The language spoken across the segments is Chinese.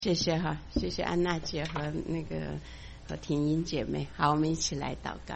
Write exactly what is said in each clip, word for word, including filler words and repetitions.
谢谢哈，谢谢安娜姐和那个和婷英姐妹。好，我们一起来祷告。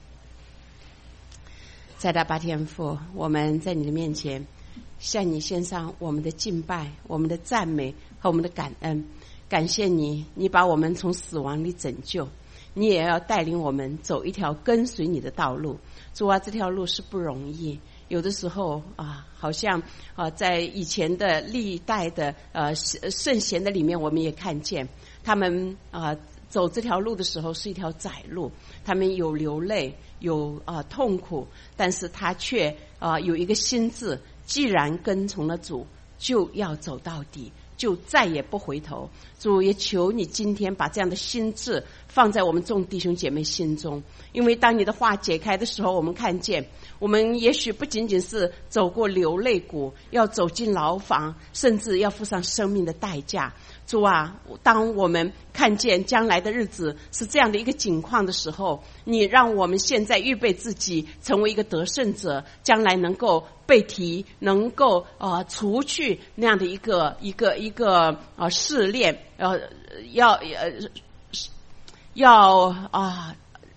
在大巴天父，我们在你的面前向你献上我们的敬拜、我们的赞美和我们的感恩。感谢你，你把我们从死亡里拯救，你也要带领我们走一条跟随你的道路。主啊，这条路是不容易，有的时候啊，好像啊，在以前的历代的呃圣贤的里面，我们也看见他们啊走这条路的时候是一条窄路，他们有流泪，有啊痛苦，但是他却啊有一个心志，既然跟从了主，就要走到底，就再也不回头。主也求你今天把这样的心志放在我们众弟兄姐妹心中，因为当你的话解开的时候，我们看见我们也许不仅仅是走过流泪谷，要走进牢房，甚至要付上生命的代价。主啊，当我们看见将来的日子是这样的一个景况的时候，你让我们现在预备自己成为一个得胜者，将来能够被提，能够呃除去那样的一个一个一个呃试炼，呃要呃要啊、呃、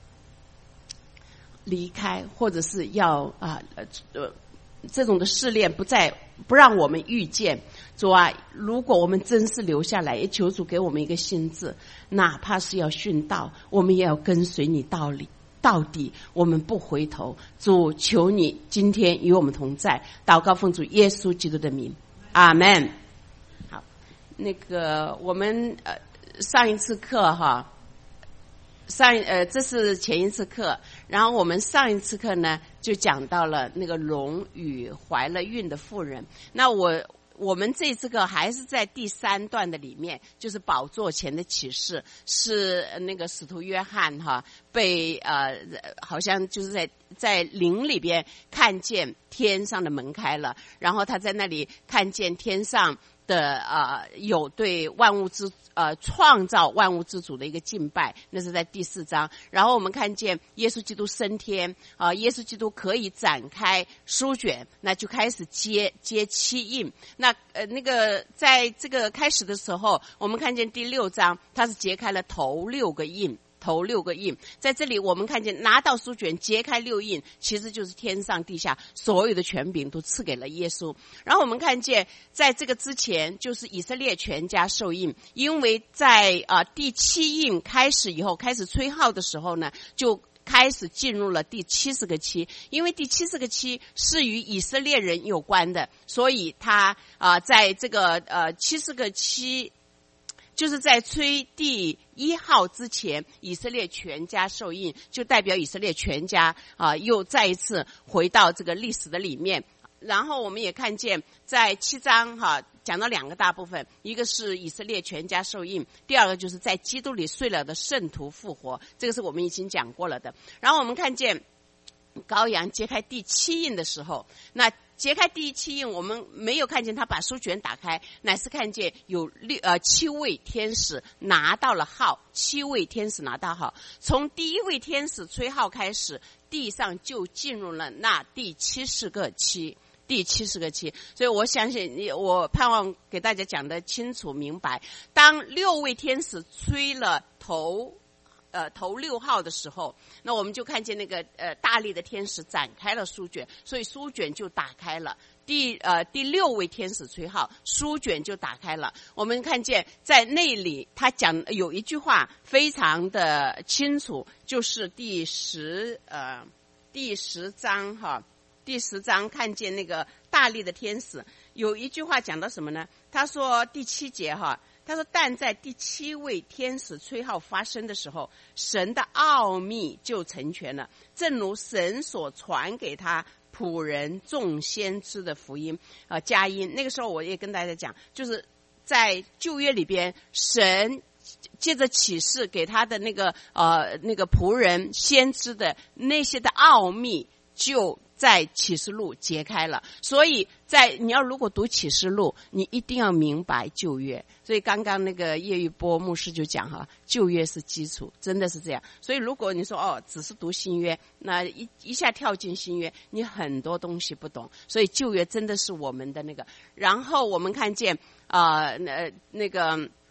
离开，或者是要啊呃这种的试炼不再不让我们遇见。主啊，如果我们真是留下来，也求主给我们一个心志，哪怕是要殉道，我们也要跟随你到底到底，我们不回头。主，求你今天与我们同在，祷告奉主耶稣基督的名，阿们。好，那个我们呃上一次课哈，上呃这是前一次课，然后我们上一次课呢就讲到了那个龙与怀了孕的妇人。那我我们这次课还是在第三段的里面，就是宝座前的启示，是那个使徒约翰哈被呃好像就是在在灵里边看见天上的门开了，然后他在那里看见天上的呃有对万物之呃创造万物之主的一个敬拜，那是在第四章。然后我们看见耶稣基督升天啊、呃，耶稣基督可以展开书卷，那就开始接接七印。那呃那个在这个开始的时候，我们看见第六章，他是揭开了头六个印。头六个印，在这里我们看见拿到书卷揭开六印，其实就是天上地下所有的权柄都赐给了耶稣。然后我们看见在这个之前，就是以色列全家受印，因为在啊、呃、第七印开始以后，开始吹号的时候呢，就开始进入了第七十个期，因为第七十个期是与以色列人有关的，所以他啊、呃、在这个呃七十个期。就是在吹第一号之前，以色列全家受印，就代表以色列全家啊、呃、又再一次回到这个历史的里面。然后我们也看见在七章哈、啊、讲到两个大部分，一个是以色列全家受印，第二个就是在基督里睡了的圣徒复活，这个是我们已经讲过了的。然后我们看见羔羊揭开第七印的时候，那揭开第七印，我们没有看见他把书卷打开，乃是看见有六呃七位天使拿到了号，七位天使拿到号。从第一位天使吹号开始，地上就进入了那第七十个期。第七十个期，所以我相信你，我盼望给大家讲得清楚明白。当六位天使吹了头。呃，头六号的时候，那我们就看见那个呃大力的天使展开了书卷，所以书卷就打开了。第呃第六位天使吹号，书卷就打开了。我们看见在那里，他讲有一句话非常的清楚，就是第十呃第十章哈，第十章看见那个大力的天使有一句话讲到什么呢？他说第七节哈。他说但在第七位天使吹号发生的时候，神的奥秘就成全了，正如神所传给他仆人众先知的福音呃佳音。那个时候我也跟大家讲，就是在旧约里边，神借着启示给他的那个呃那个仆人先知的那些的奥秘，就在启示录揭开了。所以在你要如果读启示录，你一定要明白旧约。所以刚刚那个叶玉波牧师就讲哈，旧约是基础，真的是这样。所以如果你说哦只是读新约，那一一下跳进新约，你很多东西不懂。所以旧约真的是我们的那个。然后我们看见啊呃那个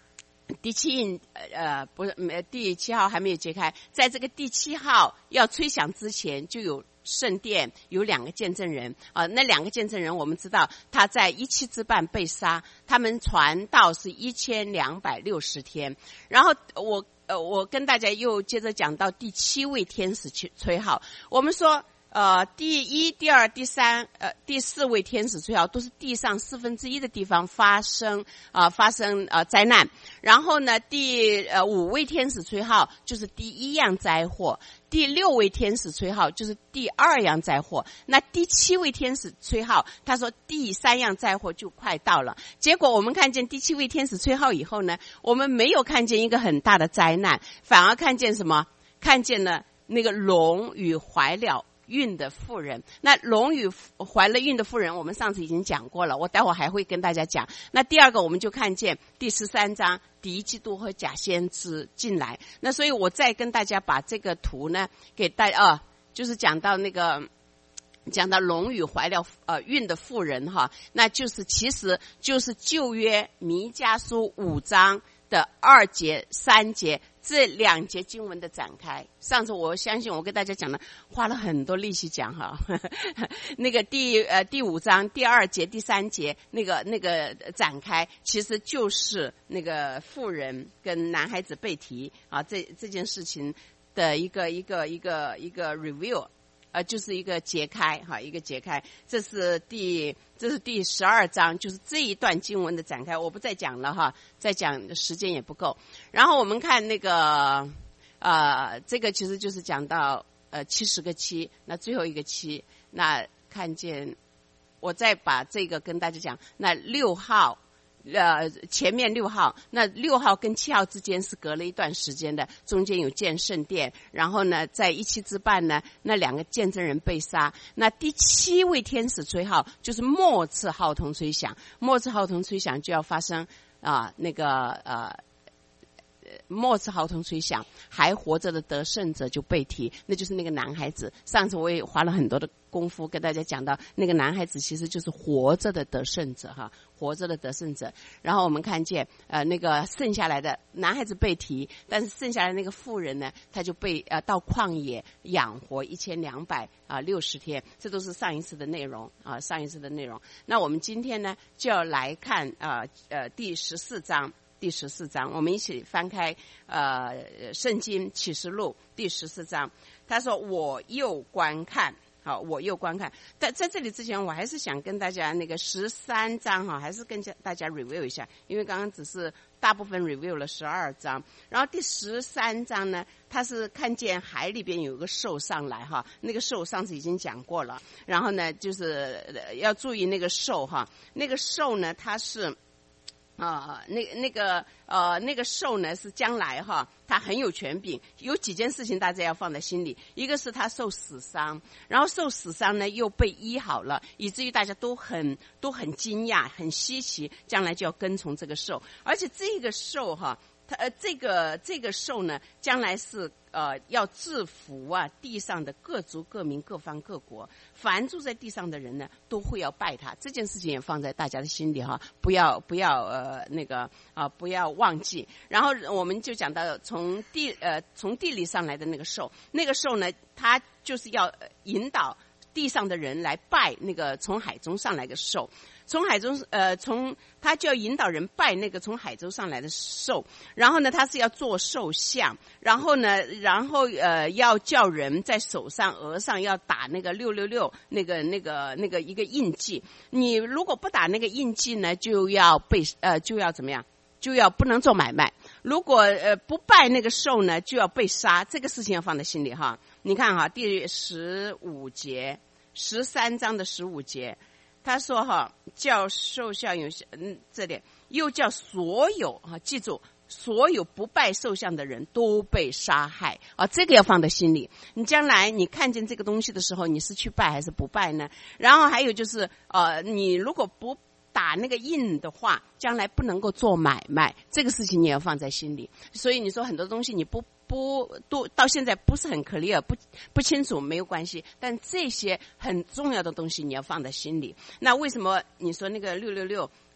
第七印呃不是第七号还没有揭开，在这个第七号要吹响之前，就有圣殿有两个见证人啊、呃，那两个见证人我们知道他在一七之半被杀，他们传道是一千两百六十天，然后我呃我跟大家又接着讲到第七位天使吹号，我们说。呃，第一、第二、第三、呃，第四位天使吹号都是地上四分之一的地方发生啊、呃，发生呃灾难。然后呢，第呃五位天使吹号就是第一样灾祸，第六位天使吹号就是第二样灾祸。那第七位天使吹号，他说第三样灾祸就快到了。结果我们看见第七位天使吹号以后呢，我们没有看见一个很大的灾难，反而看见什么？看见了那个龙与怀了孕的妇人。那龙与怀了孕的妇人我们上次已经讲过了，我待会儿还会跟大家讲。那第二个我们就看见第十三章敌基督和假先知进来。那所以我再跟大家把这个图呢给大家、呃、就是讲到那个讲到龙与怀了呃孕的妇人哈，那就是其实就是旧约弥迦书五章的二节三节这两节经文的展开。上次我相信我跟大家讲了，花了很多力气讲哈。那个第呃第五章第二节第三节那个那个展开，其实就是那个妇人跟男孩子被提啊这这件事情的一个一个一个一个 review。呃，就是一个揭开哈，一个揭开，这是第这是第十二章，就是这一段经文的展开，我不再讲了哈，再讲时间也不够。然后我们看那个呃，这个其实就是讲到呃七十个七，那最后一个七，那看见我再把这个跟大家讲，那六号。呃，前面六号，那六号跟七号之间是隔了一段时间的，中间有建圣殿，然后呢，在一七之半呢，那两个见证人被杀。那第七位天使吹号，就是末次号筒吹响，末次号筒吹响就要发生啊、呃，那个呃。末次号筒吹响，还活着的得胜者就被提，那就是那个男孩子。上次我也花了很多的功夫跟大家讲到，那个男孩子其实就是活着的得胜者哈，活着的得胜者。然后我们看见呃那个剩下来的男孩子被提，但是剩下来那个妇人呢，他就被呃到旷野养活一千两百啊六十天，这都是上一次的内容啊，上一次的内容。那我们今天呢就要来看啊 呃, 呃第十四章。第十四章，我们一起翻开呃圣经启示录第十四章。他说我又观看，好，我又观看。但在这里之前，我还是想跟大家那个十三章哈，还是跟大家 review 一下，因为刚刚只是大部分 review 了十二章，然后第十三章呢，他是看见海里边有个兽上来哈，那个兽上次已经讲过了，然后呢就是要注意那个兽哈，那个兽呢它是。啊、呃，那那个呃，那个兽呢是将来哈，他很有权柄。有几件事情大家要放在心里，一个是他受死伤，然后受死伤呢又被医好了，以至于大家都很都很惊讶、很稀奇，将来就要跟从这个兽。而且这个兽哈，它呃这个这个兽呢，将来是呃要制服啊地上的各族各民各方各国，凡住在地上的人呢，都会要拜他。这件事情也放在大家的心里哈，不要不要呃那个啊、呃、不要忘记。然后我们就讲到从地呃从地里上来的那个兽，那个兽呢，它就是要引导地上的人来拜那个从海中上来的兽。从海中呃从他就要引导人拜那个从海中上来的兽，然后呢他是要做兽像，然后呢然后呃要叫人在手上额上要打那个六六六那个那个那个一个印记，你如果不打那个印记呢就要被呃就要怎么样，就要不能做买卖，如果呃不拜那个兽呢就要被杀，这个事情要放在心里哈。你看哈第十五节十三章的十五节他说哈，叫兽像有嗯，这里又叫所有哈，记住，所有不拜兽像的人都被杀害啊，这个要放在心里。你将来你看见这个东西的时候，你是去拜还是不拜呢？然后还有就是呃，你如果不打那个印的话，将来不能够做买卖，这个事情你也要放在心里。所以你说很多东西你不不都到现在不是很 clear 不不清楚没有关系，但这些很重要的东西你要放在心里。那为什么你说那个六六六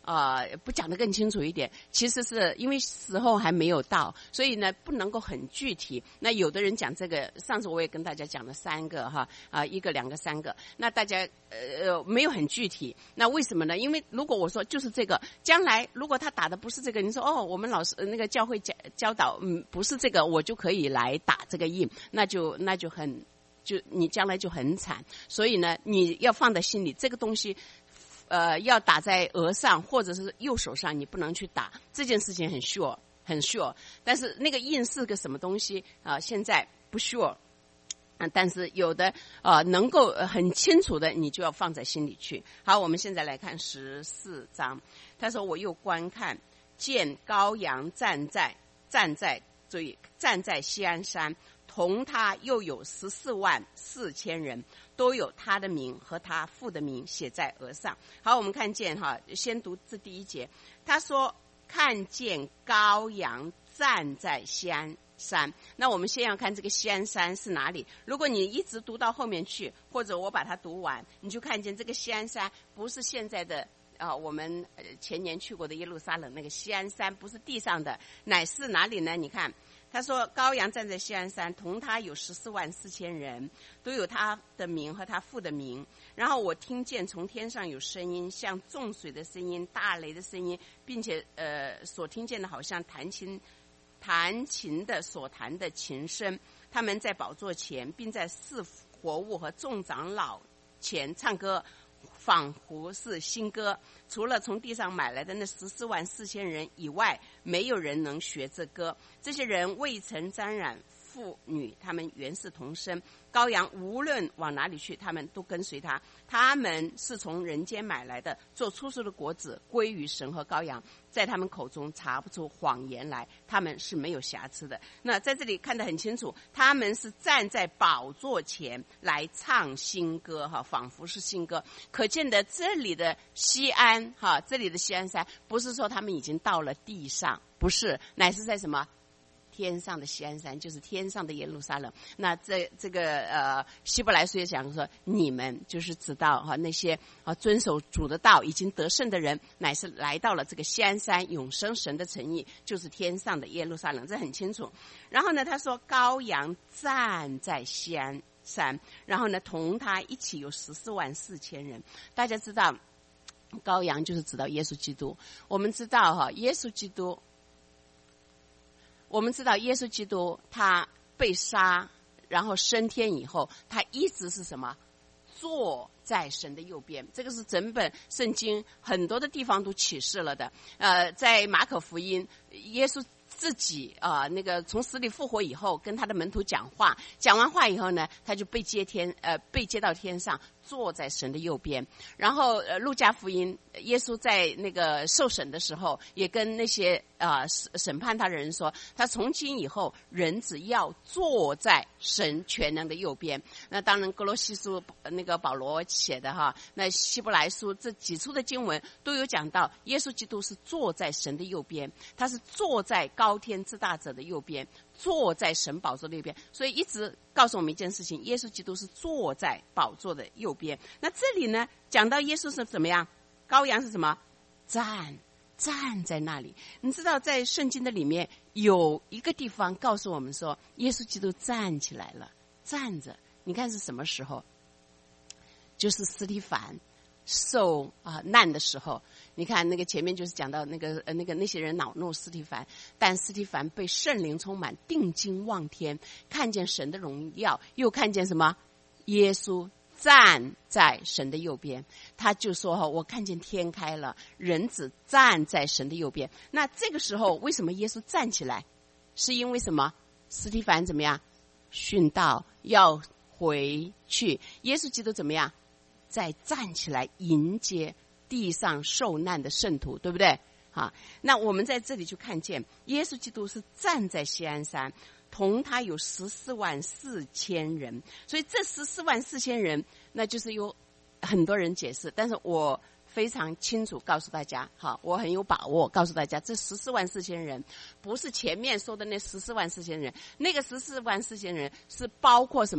呃不讲得更清楚一点，其实是因为时候还没有到，所以呢不能够很具体。那有的人讲这个，上次我也跟大家讲了三个哈啊、呃、一个两个三个，那大家呃没有很具体。那为什么呢？因为如果我说就是这个，将来如果他打的不是这个，你说哦我们老师、呃、那个教会教教导嗯不是这个，我就可以来打这个印，那就那就很就你将来就很惨。所以呢你要放在心里，这个东西呃，要打在额上或者是右手上，你不能去打，这件事情很 sure 很 sure。但是那个印是个什么东西啊、呃？现在不 sure。啊，但是有的呃能够很清楚的，你就要放在心里去。好，我们现在来看十四章。他说：“我又观看，见羔羊站在站在注意站在锡安山，同他又有十四万四千人。”都有他的名和他父的名写在额上。好，我们看见哈，先读这第一节。他说看见羔羊站在锡安山。那我们先要看这个锡安山是哪里。如果你一直读到后面去，或者我把它读完，你就看见这个锡安山不是现在的啊、呃，我们前年去过的耶路撒冷那个锡安山，不是地上的，乃是哪里呢？你看他说羔羊站在锡安山，同他有十四万四千人，都有他的名和他父的名。然后我听见从天上有声音，像众水的声音，大雷的声音，并且呃所听见的好像弹琴弹琴的所弹的琴声。他们在宝座前，并在四活物和众长老前唱歌，仿佛是新歌。除了从地上买来的那十四万四千人以外，没有人能学这歌。这些人未曾沾染妇女，他们原是同生。羔羊无论往哪里去，他们都跟随他。他们是从人间买来的，做出售的果子归于神和羔羊，在他们口中查不出谎言来，他们是没有瑕疵的。那在这里看得很清楚，他们是站在宝座前来唱新歌哈，仿佛是新歌。可见的这里的锡安哈，这里的锡安山不是说他们已经到了地上，不是，乃是在什么天上的锡安山，就是天上的耶路撒冷。那这这个呃希伯来书也讲说，你们就是知道哈、啊、那些啊遵守主的道已经得胜的人，乃是来到了这个锡安山，永生神的诚意，就是天上的耶路撒冷，这很清楚。然后呢，他说羔羊站在锡安山，然后呢同他一起有十四万四千人。大家知道羔羊就是指到耶稣基督。我们知道哈、啊、耶稣基督我们知道耶稣基督他被杀然后升天以后，他一直是什么？坐在神的右边。这个是整本圣经很多的地方都启示了的。呃，在马可福音，耶稣自己啊、呃，那个从死里复活以后，跟他的门徒讲话，讲完话以后呢，他就被接天呃被接到天上，坐在神的右边。然后呃，路加福音，耶稣在那个受审的时候，也跟那些啊、呃、审判他的人说，他从今以后，人只要坐在神全能的右边。那当然，哥罗西书那个保罗写的哈，那希伯来书这几处的经文都有讲到，耶稣基督是坐在神的右边，他是坐在高天之大者的右边，坐在神宝座的右边。所以一直告诉我们一件事情，耶稣基督是坐在宝座的右边。那这里呢，讲到耶稣是怎么样？羔羊是什么？站站在那里。你知道在圣经的里面有一个地方告诉我们说，耶稣基督站起来了，站着。你看是什么时候？就是司提反受啊、呃、难的时候。你看那个前面就是讲到那个呃那个那些人恼怒司提反，但司提反被圣灵充满，定睛望天，看见神的荣耀，又看见什么？耶稣站在神的右边。他就说哈，我看见天开了，人子站在神的右边。那这个时候为什么耶稣站起来？是因为什么？司提反怎么样？殉道要回去，耶稣基督怎么样？再站起来迎接地上受难的圣徒，对不对？好，那我们在这里就看见耶稣基督是站在锡安山，同他有十四万四千人。所以这十四万四千人，那就是有很多人解释，但是我非常清楚告诉大家，好，我很有把握告诉大家，这十四万四千人不是前面说的那十四万四千人，那个十四万四千人是包括什么？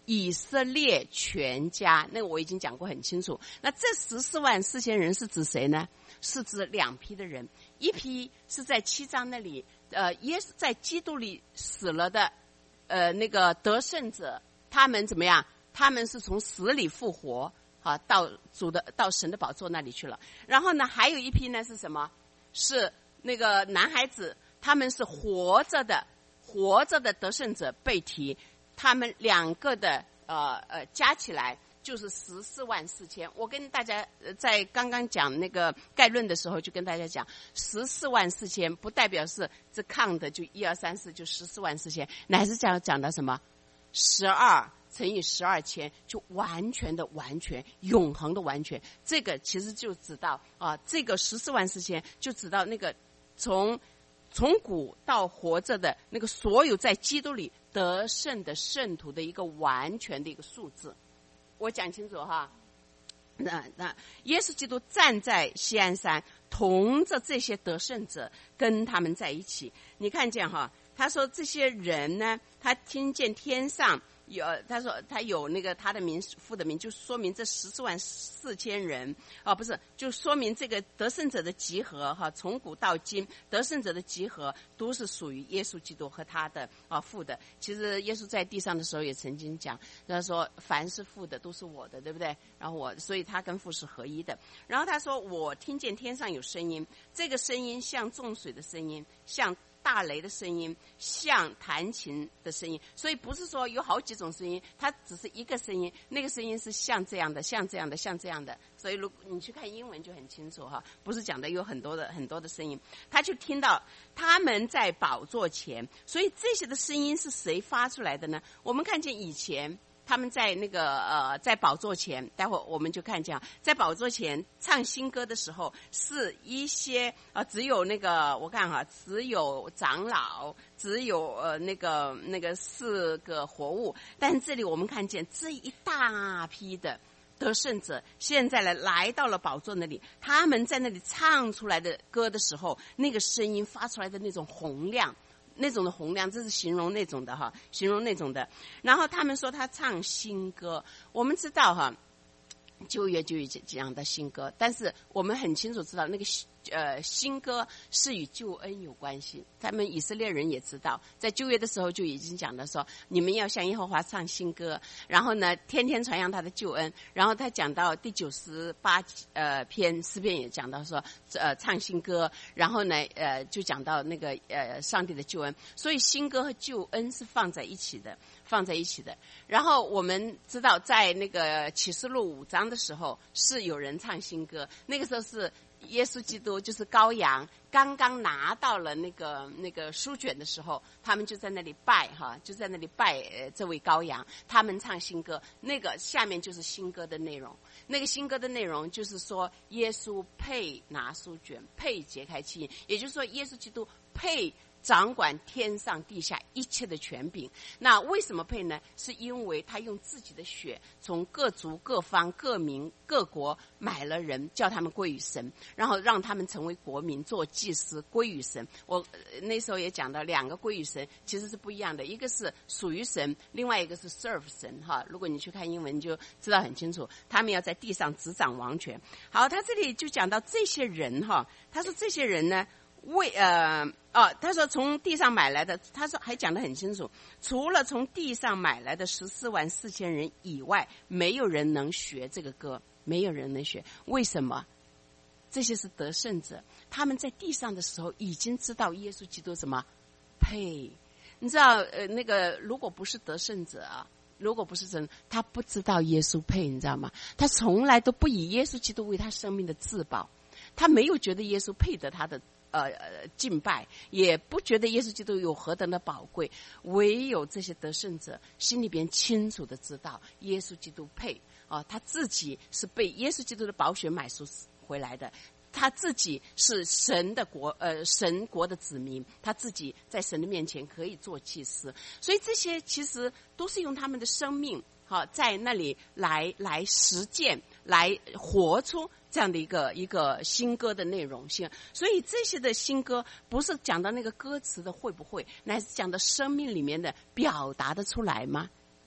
以色列全家，那个我已经讲过很清楚。那这十四万四千人是指谁呢？是指两批的人，一批是在七章那里，呃，耶稣在基督里死了的，呃，那个得胜者，他们怎么样？他们是从死里复活，啊，到主的到神的宝座那里去了。然后呢，还有一批呢是什么？是那个男孩子，他们是活着的，活着的得胜者被提，他们两个的呃呃加起来就是十四万四千。我跟大家在刚刚讲那个概论的时候，就跟大家讲，十四万四千不代表是这抗的就一二三四就十四万四千，乃是讲讲的什么？十二乘以十二千，就完全的完全永恒的完全。这个其实就知道啊，这个十四万四千就知道那个从从古到活着的那个所有在基督里得胜的圣徒的一个完全的一个数字。我讲清楚哈。那那耶稣基督站在锡安山，同着这些得胜者跟他们在一起。你看见哈，他说这些人呢，他听见天上有，他说他有那个他的名父的名，就说明这十四万四千人啊，不是，就说明这个得胜者的集合哈，从古到今得胜者的集合都是属于耶稣基督和他的啊父的。其实耶稣在地上的时候也曾经讲，他说凡是父的都是我的，对不对？然后我，所以他跟父是合一的。然后他说我听见天上有声音，这个声音像众水的声音，像大雷的声音，像弹琴的声音。所以不是说有好几种声音，它只是一个声音，那个声音是像这样的，像这样的，像这样的。所以如果你去看英文就很清楚哈，不是讲的有很多的很多的声音。他就听到他们在宝座前，所以这些的声音是谁发出来的呢？我们看见以前他们在那个呃，在宝座前，待会儿我们就看见，在宝座前唱新歌的时候，是一些呃，只有那个我看哈，只有长老，只有呃那个那个四个活物，但这里我们看见这一大批的得胜者，现在呢来到了宝座那里，他们在那里唱出来的歌的时候，那个声音发出来的那种洪亮。那种的洪亮，这是形容那种的哈，形容那种的。然后他们说他唱新歌，我们知道哈，旧约就有这样的新歌，但是我们很清楚知道那个呃新歌是与救恩有关系。他们以色列人也知道，在旧约的时候就已经讲了说，你们要向耶和华唱新歌，然后呢天天传扬他的救恩。然后他讲到第九十八呃篇诗篇也讲到说呃唱新歌，然后呢呃就讲到那个呃上帝的救恩。所以新歌和救恩是放在一起的，放在一起的。然后我们知道在那个启示录五章的时候是有人唱新歌，那个时候是耶稣基督就是羔羊刚刚拿到了那个那个书卷的时候，他们就在那里拜哈，就在那里拜呃这位羔羊，他们唱新歌，那个下面就是新歌的内容。那个新歌的内容就是说耶稣配拿书卷，配解开七印，也就是说耶稣基督配掌管天上地下一切的权柄。那为什么配呢？是因为他用自己的血从各族各方各民各国买了人，叫他们归于神，然后让他们成为国民，做祭司，归于神。我、呃、那时候也讲到两个归于神其实是不一样的，一个是属于神，另外一个是 serve 神哈。如果你去看英文就知道很清楚，他们要在地上执掌王权。好，他这里就讲到这些人哈，他说这些人呢为呃哦，他说从地上买来的，他说还讲得很清楚，除了从地上买来的十四万四千人以外，没有人能学这个歌，没有人能学。为什么？这些是得胜者，他们在地上的时候已经知道耶稣基督什么配。你知道呃那个如果不是得胜者啊，如果不是真，他不知道耶稣配，你知道吗？他从来都不以耶稣基督为他生命的至宝，他没有觉得耶稣配得他的呃敬拜，也不觉得耶稣基督有何等的宝贵。唯有这些得胜者心里边清楚的知道耶稣基督配啊、呃，他自己是被耶稣基督的宝血买赎回来的，他自己是神的国呃神国的子民，他自己在神的面前可以做祭司。所以这些其实都是用他们的生命好、啊、在那里来来实践，来活出这样的一个一个新歌的内容性。所以这些的新歌不是讲到那个歌词的会不会，乃是讲到生命里面的表达的出来吗？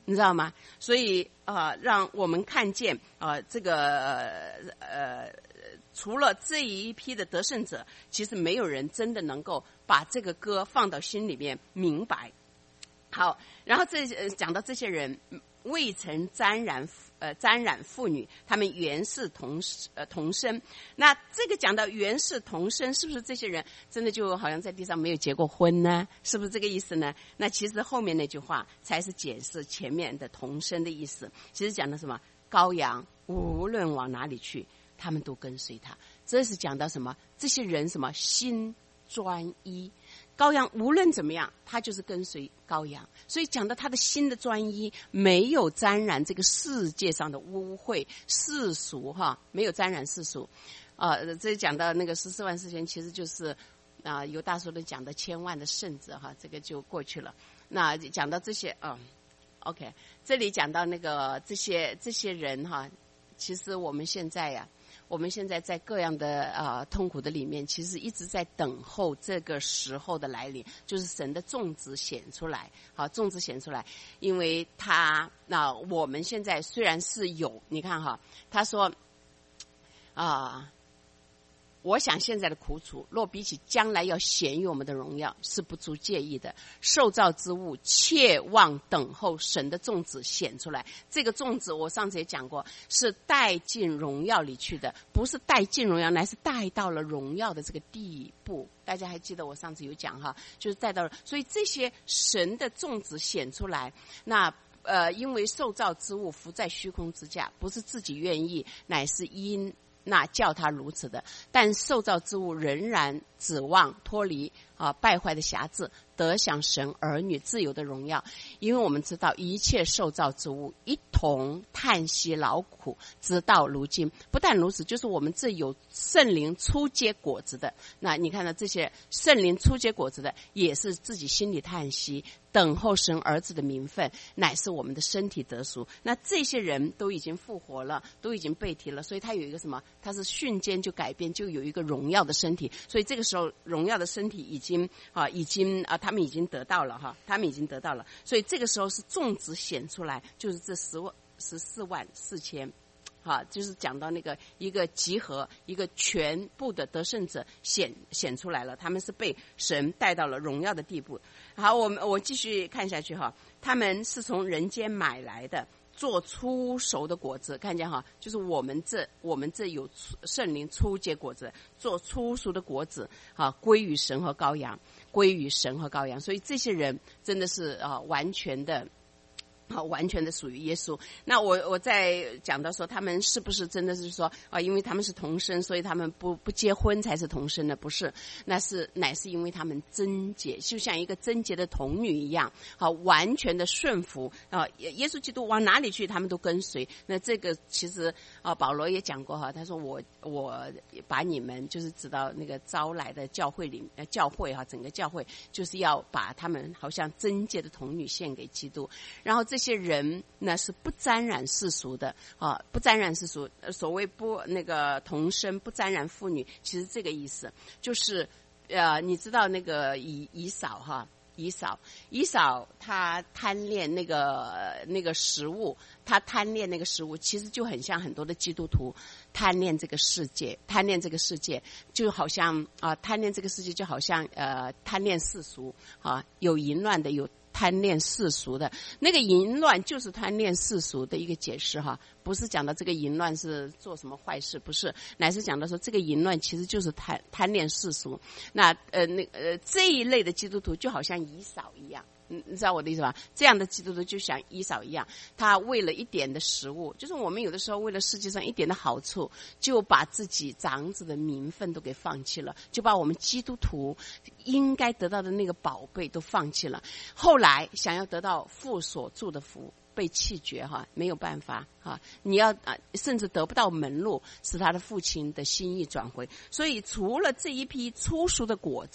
你知道吗？所以啊、呃，让我们看见啊、呃，这个呃，除了这一批的得胜者，其实没有人真的能够把这个歌放到心里面明白。好，然后这呃讲到这些人未曾沾染呃沾染妇女，他们原是同呃同生。那这个讲到原是同生，是不是这些人真的就好像在地上没有结过婚呢？是不是这个意思呢？那其实后面那句话才是解释前面的同生的意思。其实讲的什么？羔羊无论往哪里去，他们都跟随他。这是讲到什么？这些人什么心专一。羔羊无论怎么样，他就是跟随羔羊，所以讲到他的心的专一，没有沾染这个世界上的污秽世俗哈，没有沾染世俗。呃，这讲到那个十四万四千，其实就是啊、呃，犹大书的讲的千万的圣者哈，这个就过去了。那讲到这些啊、嗯、，OK， 这里讲到那个这些这些人哈，其实我们现在呀、啊。我们现在在各样的啊、呃、痛苦的里面，其实一直在等候这个时候的来临，就是神的种子显出来。好，种子显出来，因为他那我们现在虽然是有，你看哈，他说啊。呃我想现在的苦楚，若比起将来要显于我们的荣耀，是不足介意的。受造之物，切望等候神的种子显出来。这个种子，我上次也讲过，是带进荣耀里去的，不是带进荣耀，乃是带到了荣耀的这个地步。大家还记得我上次有讲哈，就是带到了，所以这些神的种子显出来，那。呃，因为受造之物伏在虚空之下，不是自己愿意，乃是因那叫他如此的。但受造之物仍然指望脱离啊败坏的辖制，得享神儿女自由的荣耀。因为我们知道一切受造之物一同叹息劳苦，直到如今。不但如此，就是我们这有圣灵初结果子的，那你看到这些圣灵初结果子的，也是自己心里叹息，等候神儿子的名分，乃是我们的身体得赎。那这些人都已经复活了，都已经被提了，所以他有一个什么？他是瞬间就改变，就有一个荣耀的身体。所以这个时候，荣耀的身体已经啊，已经啊，他们已经得到了哈，他们已经得到了。所以这个时候是种子显出来，就是这十万十四万四千。好，就是讲到那个一个集合，一个全部的得胜者显显出来了，他们是被神带到了荣耀的地步。好，我们我继续看下去哈，他们是从人间买来的，做初熟的果子，看见哈，就是我们这我们这有圣灵初结果子，做初熟的果子，啊，归于神和羔羊，归于神和羔羊。所以这些人真的是啊，完全的。好，完全的属于耶稣。那我我在讲到说，他们是不是真的是说啊，因为他们是同生，所以他们不不结婚才是同生的？不是，那是乃是因为他们贞洁，就像一个贞洁的童女一样，好，完全的顺服啊。耶稣基督往哪里去，他们都跟随。那这个其实啊，保罗也讲过哈，他说我我把你们就是指到那个招来的教会里呃教会哈，整个教会就是要把他们好像贞洁的童女献给基督，然后这。这些人呢是不沾染世俗的啊，不沾染世俗。所谓不那个同生不沾染妇女，其实这个意思就是，呃，你知道那个以以扫哈，以扫以扫他贪恋那个那个食物，他贪恋那个食物，其实就很像很多的基督徒贪恋这个世界，贪恋这个世界，就好像啊、呃，贪恋这个世界就好像呃贪恋世俗啊，有淫乱的有。贪恋世俗的那个淫乱就是贪恋世俗的一个解释哈，不是讲到这个淫乱是做什么坏事，不是，乃是讲到说这个淫乱其实就是贪贪恋世俗。那呃那呃这一类的基督徒就好像以扫一样。你知道我的意思吧？这样的基督徒就像以扫一样，他为了一点的食物，就是我们有的时候为了世界上一点的好处，就把自己长子的名分都给放弃了，就把我们基督徒应该得到的那个宝贝都放弃了。后来想要得到父所祝的福，被弃绝哈，没有办法哈，你要啊，甚至得不到门路，使他的父亲的心意转回。所以除了这一批初熟的果子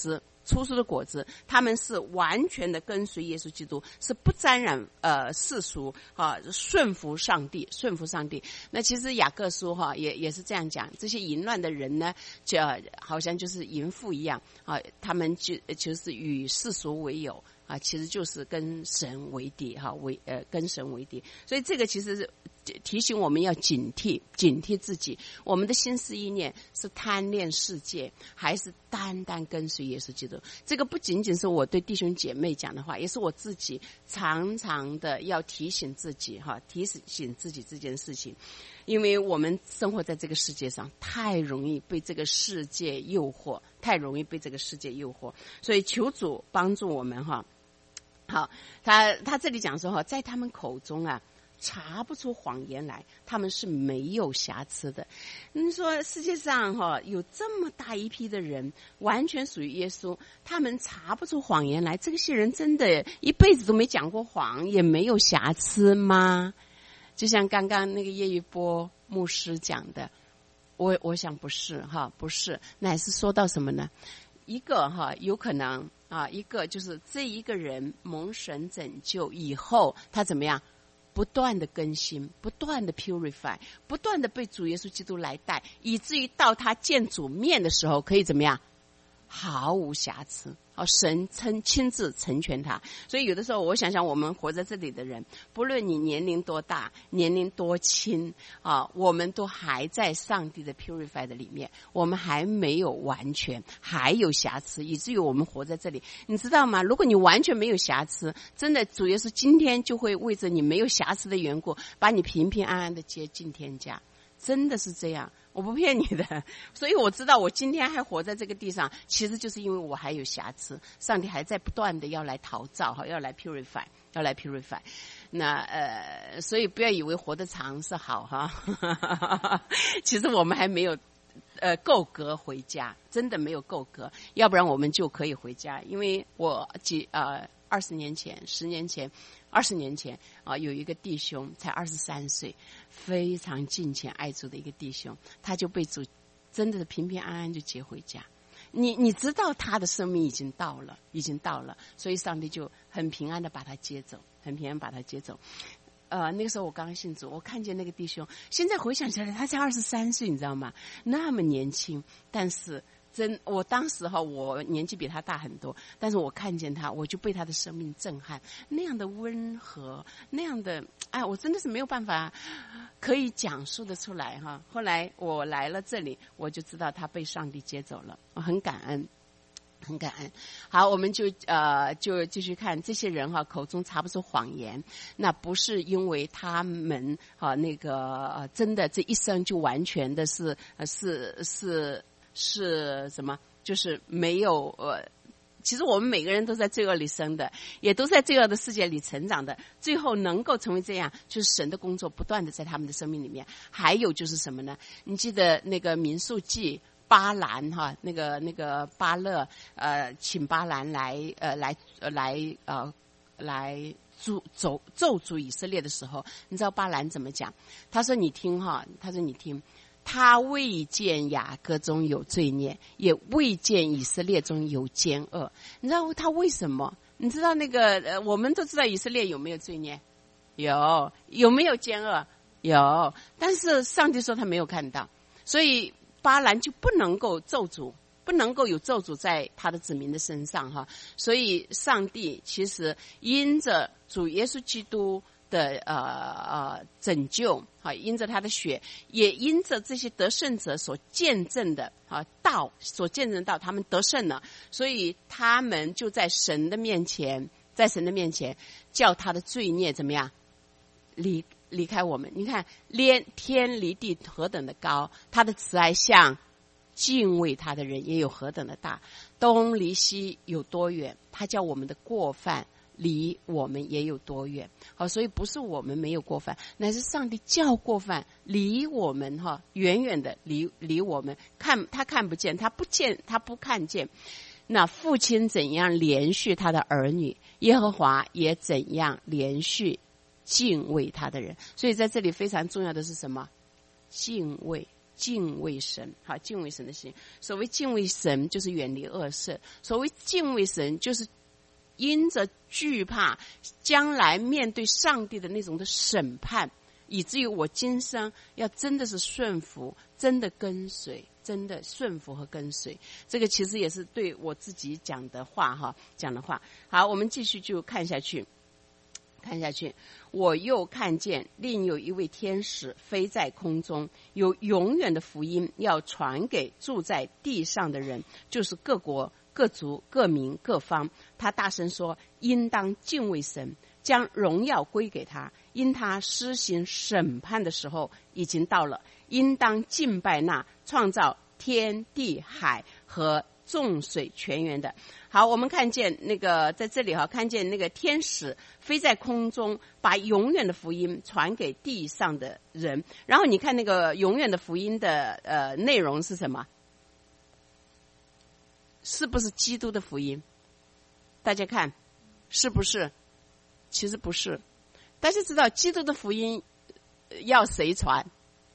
出熟的果子，他们是完全的跟随耶稣基督，是不沾染呃世俗啊，顺服上帝，顺服上帝。那其实雅各书哈、啊、也也是这样讲，这些淫乱的人呢，就好像就是淫妇一样啊，他们就就是与世俗为友啊，其实就是跟神为敌哈，为呃跟神为敌。所以这个其实是提醒我们要警惕，警惕自己，我们的心思意念是贪恋世界，还是单单跟随耶稣基督？这个不仅仅是我对弟兄姐妹讲的话，也是我自己常常的要提醒自己哈，提醒自己这件事情。因为我们生活在这个世界上，太容易被这个世界诱惑，太容易被这个世界诱惑，所以求主帮助我们哈。好，他他这里讲说哈，在他们口中啊，查不出谎言来，他们是没有瑕疵的。你说世界上哈有这么大一批的人，完全属于耶稣，他们查不出谎言来，这些人真的一辈子都没讲过谎，也没有瑕疵吗？就像刚刚那个叶玉波牧师讲的，我我想不是哈，不是，乃是说到什么呢？一个哈有可能啊，一个就是这一个人蒙神拯救以后，他怎么样？不断的更新，不断的 purify， 不断的被主耶稣基督来带，以至于到他见主面的时候，可以怎么样？毫无瑕疵。哦，神称亲自成全他。所以有的时候我想想，我们活在这里的人，不论你年龄多大，年龄多轻啊，我们都还在上帝的 purify 的里面，我们还没有完全，还有瑕疵，以至于我们活在这里。你知道吗？如果你完全没有瑕疵，真的主耶稣今天就会为着你没有瑕疵的缘故，把你平平安安的接进天家。真的是这样，我不骗你的。所以我知道我今天还活在这个地上，其实就是因为我还有瑕疵，上帝还在不断的要来陶造哈，要来 purify， 要来 purify。那呃，所以不要以为活得长是好哈，其实我们还没有呃够格回家，真的没有够格，要不然我们就可以回家。因为我几呃二十年前、十年前。二十年前啊，有一个弟兄才二十三岁，非常敬虔爱主的一个弟兄，他就被主真的是平平安安就接回家。你你知道他的生命已经到了，已经到了，所以上帝就很平安的把他接走，很平安把他接走。呃，那个时候我刚刚信主，我看见那个弟兄，现在回想起来，他才二十三岁，你知道吗？那么年轻，但是。真，我当时哈，我年纪比他大很多，但是我看见他，我就被他的生命震撼，那样的温和，那样的，哎，我真的是没有办法可以讲述的出来哈。后来我来了这里，我就知道他被上帝接走了，我很感恩。很感恩。好，我们就呃就继续看这些人哈，口中查不出谎言，那不是因为他们啊那个呃真的这一生就完全的是呃是是是什么？就是没有呃。其实我们每个人都在罪恶里生的，也都在罪恶的世界里成长的，最后能够成为这样，就是神的工作不断的在他们的生命里面。还有就是什么呢？你记得那个民数记巴兰哈，那个那个巴勒呃，请巴兰来呃来呃来呃来诅咒咒诅以色列的时候，你知道巴兰怎么讲？他说你听哈，他说你听。他未见雅各中有罪孽，也未见以色列中有奸恶。你知道他为什么？你知道那个呃，我们都知道以色列有没有罪孽？有。有没有奸恶？有。但是上帝说他没有看到，所以巴兰就不能够咒诅，不能够有咒诅在他的子民的身上哈。所以上帝其实因着主耶稣基督的呃呃拯救啊，因着他的血，也因着这些得胜者所见证的啊道，所见证到他们得胜了，所以他们就在神的面前，在神的面前叫他的罪孽怎么样离离开我们。你看，连天离地何等的高，他的慈爱像敬畏他的人也有何等的大。东离西有多远，他叫我们的过犯离我们也有多远。好，所以不是我们没有过犯，乃是上帝叫过犯离我们哈，远远的离离我们，看他看不见，他不见，他不看见。那父亲怎样连续他的儿女，耶和华也怎样连续敬畏他的人。所以在这里非常重要的是什么？敬畏， 敬畏神，好，敬畏神的心。所谓敬畏神，就是远离恶事；所谓敬畏神，就是因着惧怕将来面对上帝的那种的审判，以至于我今生要真的是顺服，真的跟随，真的顺服和跟随。这个其实也是对我自己讲的话哈，讲的话。好，我们继续就看下去，看下去。我又看见另有一位天使飞在空中，有永远的福音要传给住在地上的人，就是各国各族各民各方。他大声说，应当敬畏神，将荣耀归给他，因他施行审判的时候已经到了，应当敬拜那创造天地海和众水泉源的。好，我们看见那个在这里哈，看见那个天使飞在空中，把永远的福音传给地上的人。然后你看那个永远的福音的呃内容是什么？是不是基督的福音？大家看，是不是？其实不是。大家知道基督的福音要谁传？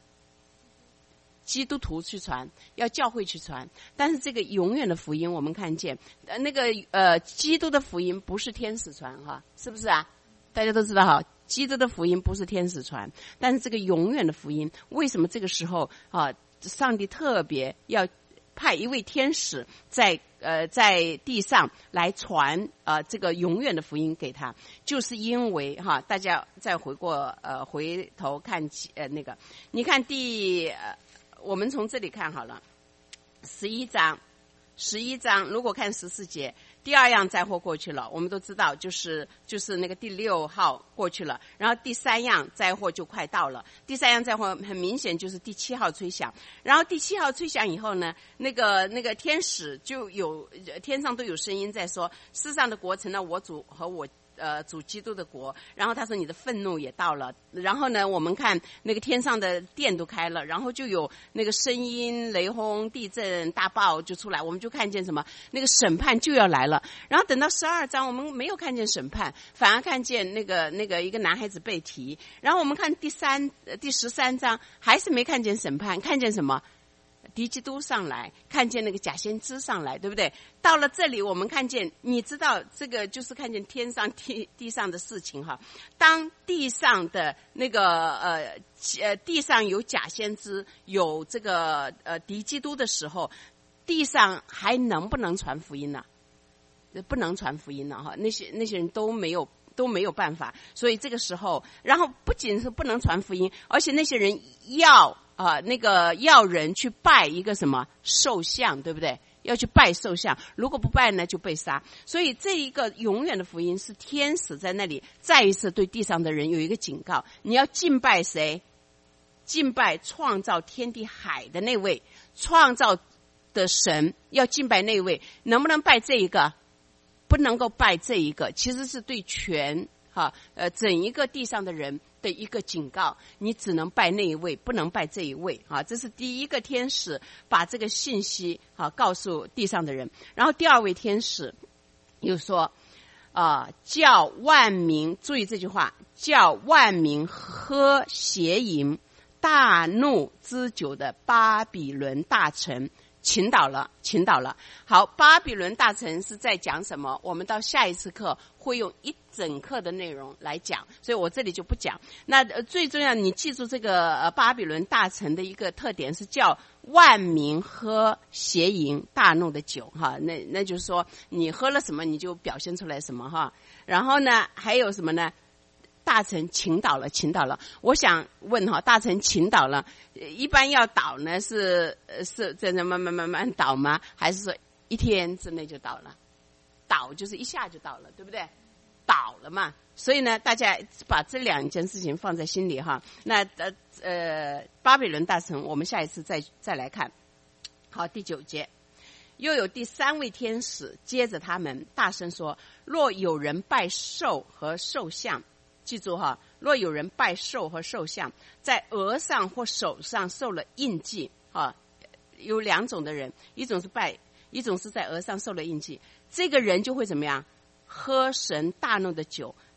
基督徒去传，要教会去传。但是这个永远的福音，我们看见，呃，那个呃，基督的福音不是天使传哈，是不是啊？大家都知道哈，基督的福音不是天使传，但是这个永远的福音，为什么这个时候啊，上帝特别要派一位天使在呃在地上来传呃这个永远的福音给他，就是因为哈，大家再回过呃回头看呃那个，你看第呃。我们从这里看好了，十一章，十一章，如果看十四节，第二样灾祸过去了，我们都知道，就是就是那个第六号过去了，然后第三样灾祸就快到了，第三样灾祸很明显就是第七号吹响，然后第七号吹响以后呢，那个那个天使就有天上都有声音在说，世上的国成了我主和我。呃，主基督的国，然后他说你的愤怒也到了，然后呢，我们看那个天上的殿都开了，然后就有那个声音、雷轰、地震、大爆就出来，我们就看见什么？那个审判就要来了。然后等到十二章，我们没有看见审判，反而看见那个那个一个男孩子被提。然后我们看第三、呃、第十三章，还是没看见审判，看见什么？敌基督上来，看见那个假先知上来，对不对？到了这里，我们看见，你知道这个就是看见天上地地上的事情哈。当地上的那个呃呃地上有假先知，有这个呃敌基督的时候，地上还能不能传福音呢？不能传福音了哈，那些那些人都没有。都没有办法，所以这个时候，然后不仅是不能传福音，而且那些人要啊、呃、那个要人去拜一个什么兽像，对不对？要去拜兽像，如果不拜呢就被杀。所以这一个永远的福音是天使在那里再一次对地上的人有一个警告：你要敬拜谁？敬拜创造天地海的那位，创造的神，要敬拜那位，能不能拜这一个？不能够拜这一个，其实是对全哈呃整一个地上的人的一个警告，你只能拜那一位，不能拜这一位啊。这是第一个天使把这个信息啊告诉地上的人，然后第二位天使又说啊、呃，叫万民注意这句话，叫万民喝邪淫大怒之酒的巴比伦大城。倾倒了，倾倒了。好，巴比伦大城是在讲什么？我们到下一次课会用一整课的内容来讲，所以我这里就不讲。那、呃、最重要，你记住这个、呃、巴比伦大城的一个特点是叫万民喝邪淫大怒的酒哈，那那就是说你喝了什么你就表现出来什么哈。然后呢，还有什么呢？大城倾倒了，倾倒了。我想问哈，大城倾倒了，一般要倒呢是是在那慢慢慢慢倒吗？还是说一天之内就倒了？倒就是一下就倒了，对不对？倒了嘛。所以呢，大家把这两件事情放在心里哈。那呃呃，巴比伦大城，我们下一次再再来看。好，第九节。又有第三位天使接着他们大声说：若有人拜兽和兽像，记住哈，若有人拜兽和兽像，在额上或手上受了印记啊，有两种的人，一种是拜，一种是在额上受了印记。这个人就会怎么样？喝神大怒的酒，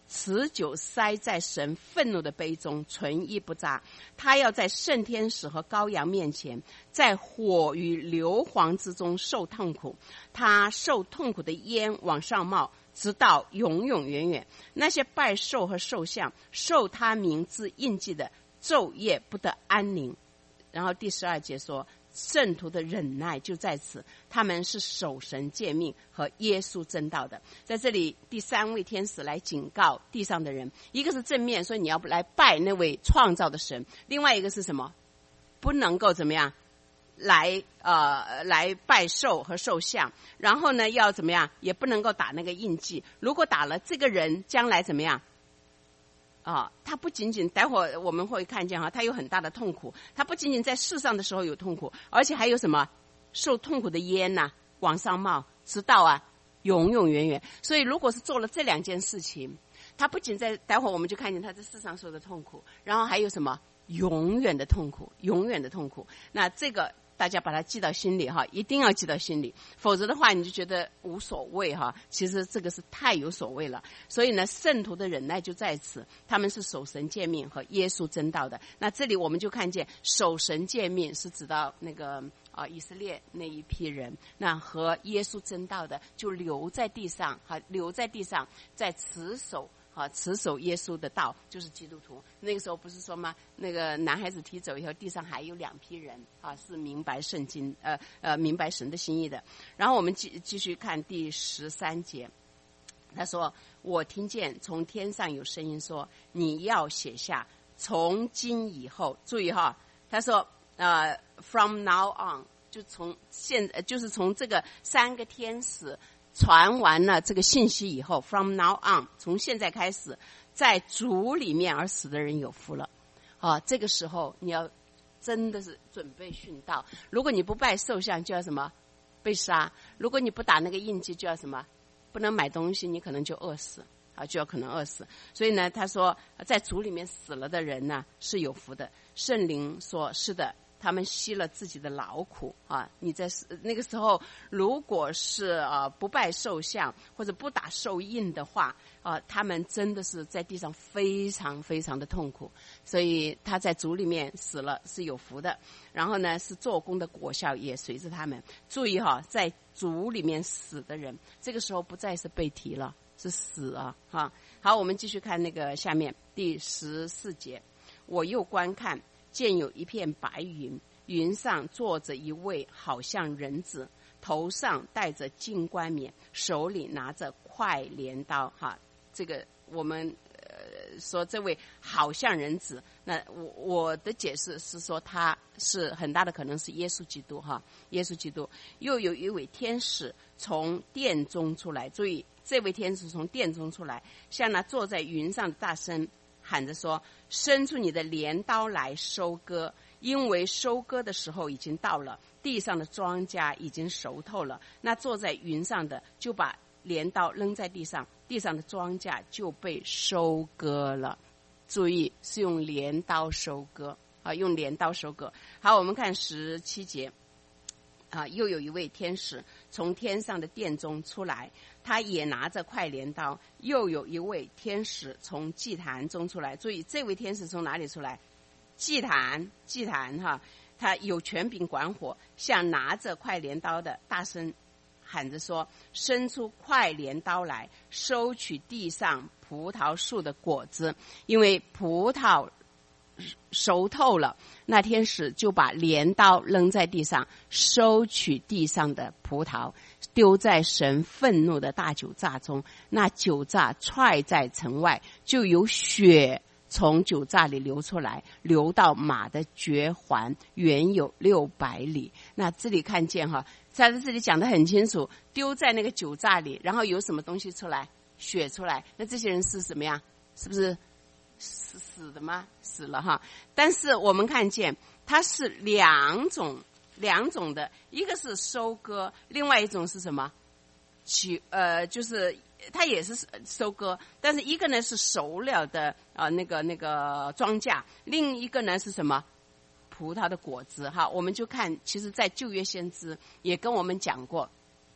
持久塞在神愤怒的杯中，存一不扎。他要在圣天使和羔羊面前，在火与硫磺之中受痛苦。他受痛苦的烟往上冒，直到永永远远。那些拜兽和兽像，受他名字印记的，昼夜不得安宁。然后第十二节说，圣徒的忍耐就在此，他们是守神诫命和耶稣真道的。在这里，第三位天使来警告地上的人，一个是正面说你要来拜那位创造的神，另外一个是什么？不能够怎么样来呃来拜兽和兽像，然后呢要怎么样，也不能够打那个印记。如果打了，这个人将来怎么样？啊，他不仅仅待会儿我们会看见哈，他有很大的痛苦。他不仅仅在世上的时候有痛苦，而且还有什么？受痛苦的烟呐、啊，往上冒，直到啊永永远远。所以，如果是做了这两件事情，他不仅在待会儿我们就看见他在世上受的痛苦，然后还有什么？永远的痛苦，永远的痛苦。那这个大家把它记到心里哈，一定要记到心里，否则的话你就觉得无所谓哈。其实这个是太有所谓了。所以呢，圣徒的忍耐就在此，他们是守神诫命和耶稣真道的。那这里我们就看见守神诫命是指到那个啊、呃、以色列那一批人，那和耶稣真道的就留在地上哈，留在地上在持守。好，持守耶稣的道就是基督徒。那个时候不是说吗？那个男孩子提走以后，地上还有两批人啊，是明白圣经，呃呃，明白神的心意的。然后我们继继续看第十三节，他说：“我听见从天上有声音说，你要写下，从今以后，注意哈，他说呃 ，from now on， 就从现，就是从这个三个天使。”传完了这个信息以后 ，from now on， 从现在开始，在主里面而死的人有福了。啊，这个时候你要真的是准备殉道。如果你不拜兽像，就要什么被杀；如果你不打那个印记，就要什么不能买东西，你可能就饿死啊，就要可能饿死。所以呢，他说在主里面死了的人呢是有福的。圣灵说是的。他们吸了自己的劳苦啊！你在那个时候，如果是啊不拜兽像或者不打兽印的话啊，他们真的是在地上非常非常的痛苦。所以他在主里面死了是有福的。然后呢，是做工的果效也随着他们。注意哈，在主里面死的人，这个时候不再是被提了，是死啊！哈，好，我们继续看那个下面第十四节，我又观看。见有一片白云，云上坐着一位好像人子，头上戴着金冠冕，手里拿着快镰刀。哈，这个我们呃说这位好像人子，那我我的解释是说他是很大的可能是耶稣基督哈，耶稣基督。又有一位天使从殿中出来，注意这位天使从殿中出来，向那坐在云上的大声喊着说，伸出你的镰刀来收割，因为收割的时候已经到了，地上的庄稼已经熟透了。那坐在云上的就把镰刀扔在地上，地上的庄稼就被收割了。注意是用镰刀收割啊，用镰刀收割。好，我们看十七节啊，又有一位天使从天上的殿中出来，他也拿着快镰刀。又有一位天使从祭坛中出来，注意这位天使从哪里出来？祭坛，祭坛哈，他有权柄管火，向拿着快镰刀的大声喊着说，伸出快镰刀来，收取地上葡萄树的果子，因为葡萄熟透了。那天使就把镰刀扔在地上，收取地上的葡萄，丢在神愤怒的大酒榨中。那酒榨踹在城外，就有血从酒榨里流出来，流到马的绝环，远有六百里。那这里看见哈，在这里讲得很清楚，丢在那个酒榨里，然后有什么东西出来？血出来。那这些人是什么样？是不是死死的吗？死了哈。但是我们看见它是两种两种的，一个是收割，另外一种是什么？取呃，就是它也是收割，但是一个呢是熟了的啊、呃，那个那个庄稼，另一个呢是什么？葡萄的果子哈。我们就看，其实在旧约先知也跟我们讲过，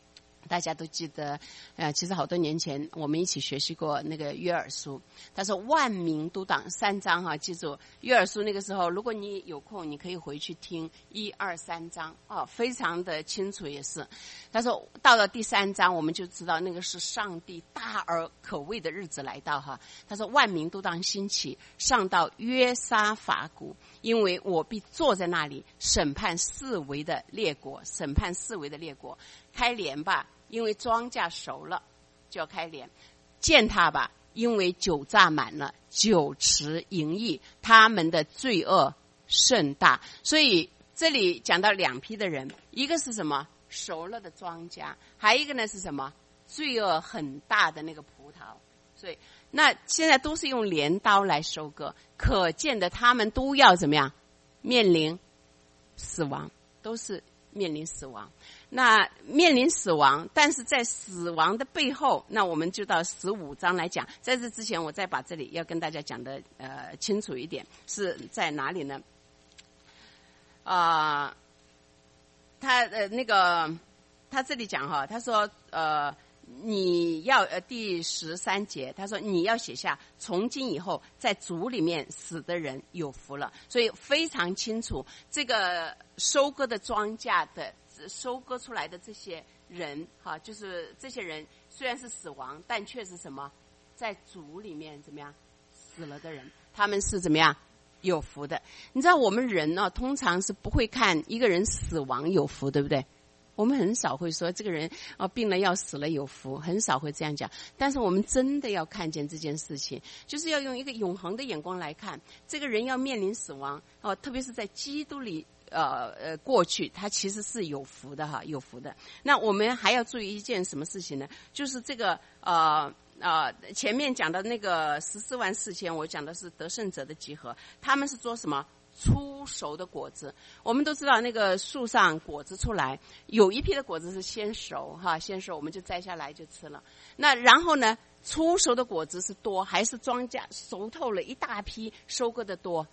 大家都记得，呃，其实好多年前我们一起学习过那个约珥书。他说万民都当三章哈，记住约珥书那个时候，如果你有空，你可以回去听一二三章哦，非常的清楚也是。他说到了第三章，我们就知道那个是上帝大而可畏的日子来到哈。他说万民都当兴起，上到约沙法谷，因为我必坐在那里审判四围的列国，审判四围的列国。开镰吧，因为庄稼熟了，就要开镰；践踏吧，因为酒榨满了，酒池盈溢，他们的罪恶甚大。所以这里讲到两批的人，一个是什么？熟了的庄稼，还有一个呢是什么？罪恶很大的那个葡萄。所以那现在都是用镰刀来收割，可见的他们都要怎么样？面临死亡，都是面临死亡。那面临死亡，但是在死亡的背后，那我们就到十五章来讲。在这之前，我再把这里要跟大家讲的呃清楚一点，是在哪里呢？啊、呃，他呃那个他这里讲哈，他说呃你要呃第十三节，他说你要写下，从今以后在主里面死的人有福了。所以非常清楚，这个收割的庄稼的。收割出来的这些人哈，就是这些人虽然是死亡，但却是什么？在主里面怎么样死了的人，他们是怎么样有福的？你知道我们人呢、哦，通常是不会看一个人死亡有福，对不对？我们很少会说这个人哦病了要死了有福，很少会这样讲。但是我们真的要看见这件事情，就是要用一个永恒的眼光来看，这个人要面临死亡哦，特别是在基督里。呃呃，过去他其实是有福的哈，有福的。那我们还要注意一件什么事情呢？就是这个呃呃，前面讲的那个十四万四千，我讲的是得胜者的集合，他们是做什么？初熟的果子。我们都知道那个树上果子出来，有一批的果子是先熟哈，先熟我们就摘下来就吃了。那然后呢，初熟的果子是多，还是庄稼熟透了一大批，收割的多？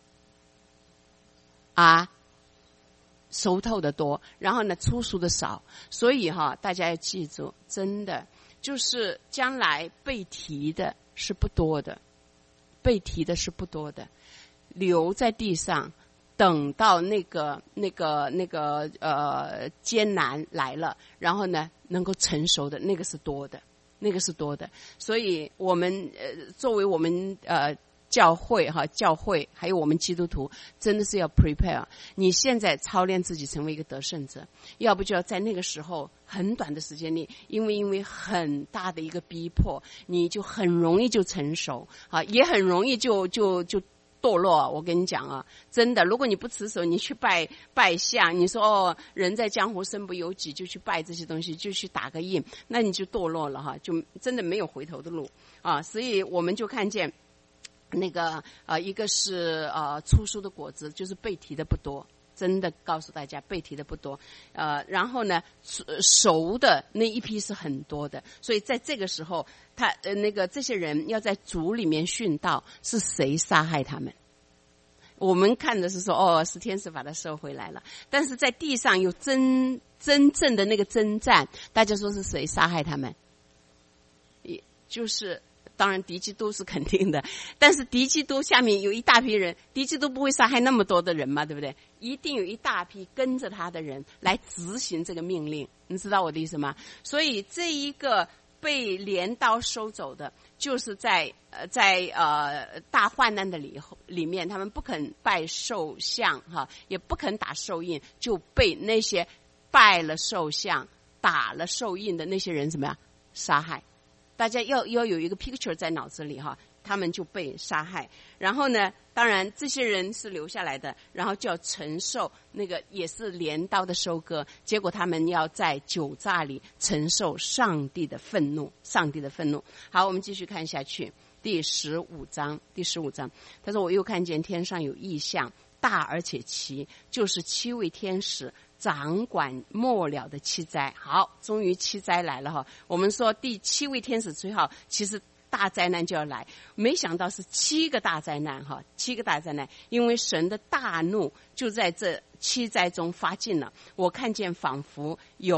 啊？熟透的多，然后呢粗熟的少，所以哈，大家要记住，真的就是将来被提的是不多的，被提的是不多的，留在地上，等到那个那个那个呃艰难来了，然后呢能够成熟的那个是多的，那个是多的，所以我们呃作为我们呃。教会哈，教会还有我们基督徒，真的是要 prepare。你现在操练自己成为一个得胜者，要不就要在那个时候很短的时间里，因为因为很大的一个逼迫，你就很容易就成熟啊，也很容易就就就堕落。我跟你讲啊，真的，如果你不持守，你去拜拜相，你说哦，人在江湖身不由己，就去拜这些东西，就去打个印，那你就堕落了哈，就真的没有回头的路啊。所以我们就看见。那个呃，一个是呃粗熟的果子，就是被提的不多，真的告诉大家被提的不多。呃，然后呢，熟的那一批是很多的，所以在这个时候，他呃那个这些人要在主里面殉道，是谁杀害他们？我们看的是说哦，是天使把他收回来了，但是在地上有真真正的那个征战，大家说是谁杀害他们？也就是。当然敌基督是肯定的，但是敌基督下面有一大批人，敌基督不会杀害那么多的人嘛，对不对？一定有一大批跟着他的人来执行这个命令，你知道我的意思吗？所以这一个被镰刀收走的，就是在呃在呃大患难的里里面，他们不肯拜兽像哈，也不肯打兽印，就被那些拜了兽像、打了兽印的那些人怎么样杀害？大家要要有一个 picture 在脑子里哈，他们就被杀害。然后呢，当然这些人是留下来的，然后就要承受那个也是镰刀的收割，结果他们要在酒榨里承受上帝的愤怒，上帝的愤怒。好，我们继续看下去，第十五章，第十五章，他说我又看见天上有异象，大而且奇，就是七位天使。掌管末了的七灾。好，终于七灾来了哈。我们说第七位天使吹号，其实大灾难就要来，没想到是七个大灾难哈，七个大灾难，因为神的大怒就在这七灾中发尽了。我看见仿佛有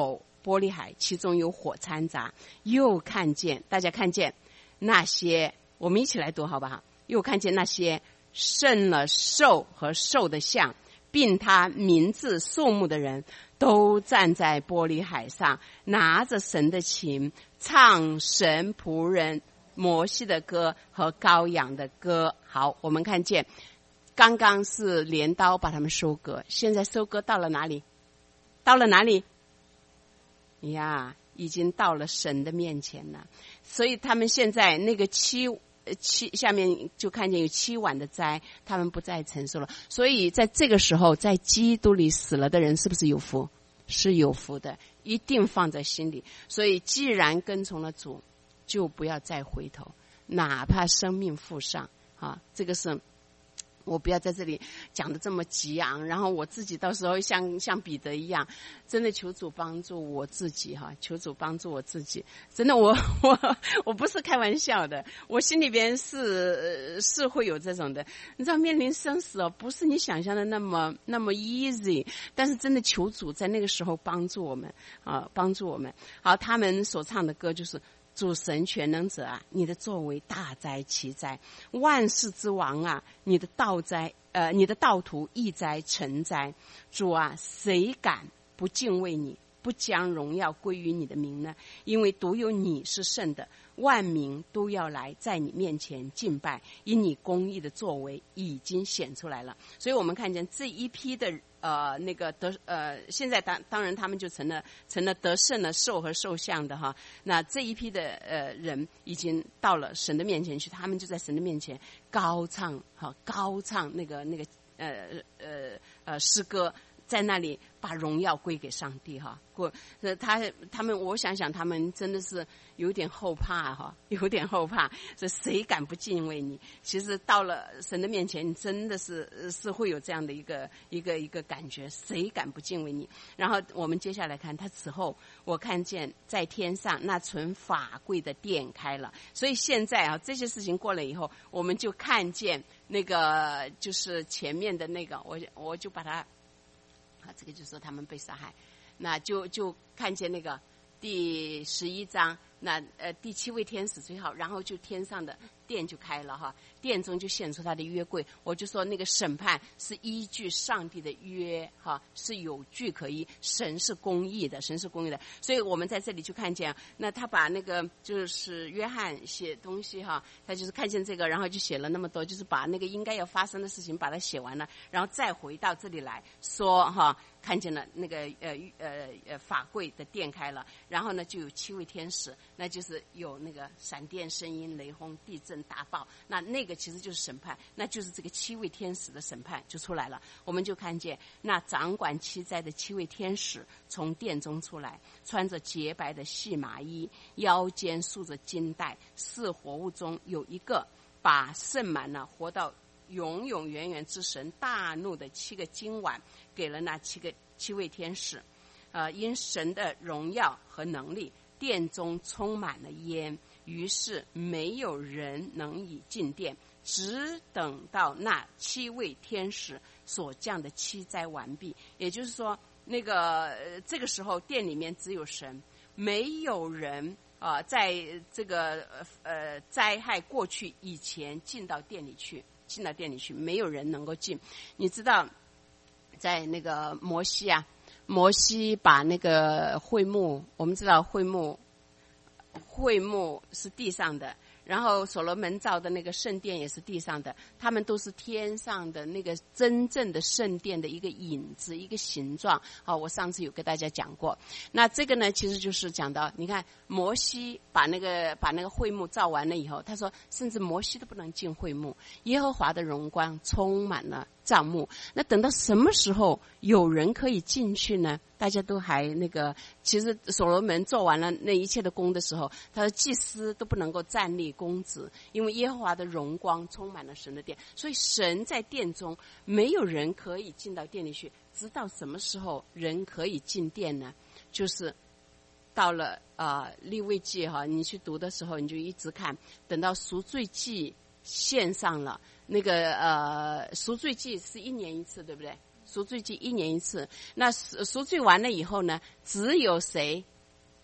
玻璃海，其中有火掺杂。又看见，大家看见那些，我们一起来读好不好？又看见那些胜了兽和兽的像，并他名字数目的人，都站在玻璃海上，拿着神的琴，唱神仆人摩西的歌和羔羊的歌。好，我们看见刚刚是镰刀把他们收割，现在收割到了哪里？到了哪里呀？已经到了神的面前了。所以他们现在那个七七下面就看见有七碗的灾，他们不再承受了。所以在这个时候，在基督里死了的人是不是有福？是有福的，一定放在心里。所以既然跟从了主，就不要再回头，哪怕生命付上啊！这个是我不要在这里讲的这么激昂，然后我自己到时候像像彼得一样，真的求主帮助我自己哈，求主帮助我自己。真的，我我我不是开玩笑的，我心里边是是会有这种的。你知道，面临生死哦，不是你想象的那么那么 easy， 但是真的求主在那个时候帮助我们啊，帮助我们。好，他们所唱的歌就是主神全能者啊，你的作为大哉奇哉，万世之王啊，你的道哉呃，你的道途义哉诚哉。主啊，谁敢不敬畏你，不将荣耀归于你的名呢？因为独有你是圣的，万民都要来在你面前敬拜，因你公义的作为已经显出来了。所以我们看见这一批的呃，那个得呃，现在当当然他们就成了成了得胜了兽和兽像的哈。那这一批的呃人已经到了神的面前去，他们就在神的面前高唱哈，高唱那个那个呃呃呃诗歌，在那里把荣耀归给上帝哈。过呃他他们，我想想他们真的是有点后怕哈，有点后怕。这谁敢不敬畏你？其实到了神的面前，你真的是是会有这样的一个一个一个感觉，谁敢不敬畏你？然后我们接下来看他此后，我看见在天上那存法柜的殿开了。所以现在啊，这些事情过了以后，我们就看见那个就是前面的那个，我我就把它啊，这个就是说他们被杀害。那就就看见那个第十一章，那呃第七位天使最好，然后就天上的殿就开了哈，殿中就显出他的约柜。我就说那个审判是依据上帝的约哈，是有据可依，神是公义的，神是公义的。所以我们在这里就看见，那他把那个就是约翰写东西哈，他就是看见这个，然后就写了那么多，就是把那个应该要发生的事情把它写完了，然后再回到这里来说哈，看见了那个呃呃呃法柜的殿开了，然后呢就有七位天使，那就是有那个闪电、声音、雷轰、地震、大爆，那那个其实就是审判，那就是这个七位天使的审判就出来了。我们就看见那掌管七灾的七位天使从殿中出来，穿着洁白的细麻衣，腰间束着金带，四活物中有一个把盛满了活到永永远远之神大怒的七个金碗给了那七个七位天使。呃，因神的荣耀和能力，殿中充满了烟，于是没有人能以进殿，只等到那七位天使所降的七灾完毕。也就是说，那个、呃、这个时候殿里面只有神，没有人啊、呃，在这个呃灾害过去以前进到殿里去，进到殿里去，没有人能够进。你知道，在那个摩西啊。摩西把那个会幕，我们知道会幕，会幕是地上的，然后所罗门造的那个圣殿也是地上的，他们都是天上的那个真正的圣殿的一个影子，一个形状。好，我上次有跟大家讲过。那这个呢，其实就是讲到，你看摩西把那个把那个会幕造完了以后，他说，甚至摩西都不能进会幕，耶和华的荣光充满了帐幕。那等到什么时候有人可以进去呢？大家都还那个，其实所罗门做完了那一切的工的时候，他说祭司都不能够站立公职，因为耶和华的荣光充满了神的殿，所以神在殿中，没有人可以进到殿里去。直到什么时候人可以进殿呢？就是到了啊、呃、利未记哈，你去读的时候，你就一直看，等到赎罪祭献上了，那个呃赎罪祭是一年一次，对不对？赎罪祭一年一次，那赎罪完了以后呢，只有谁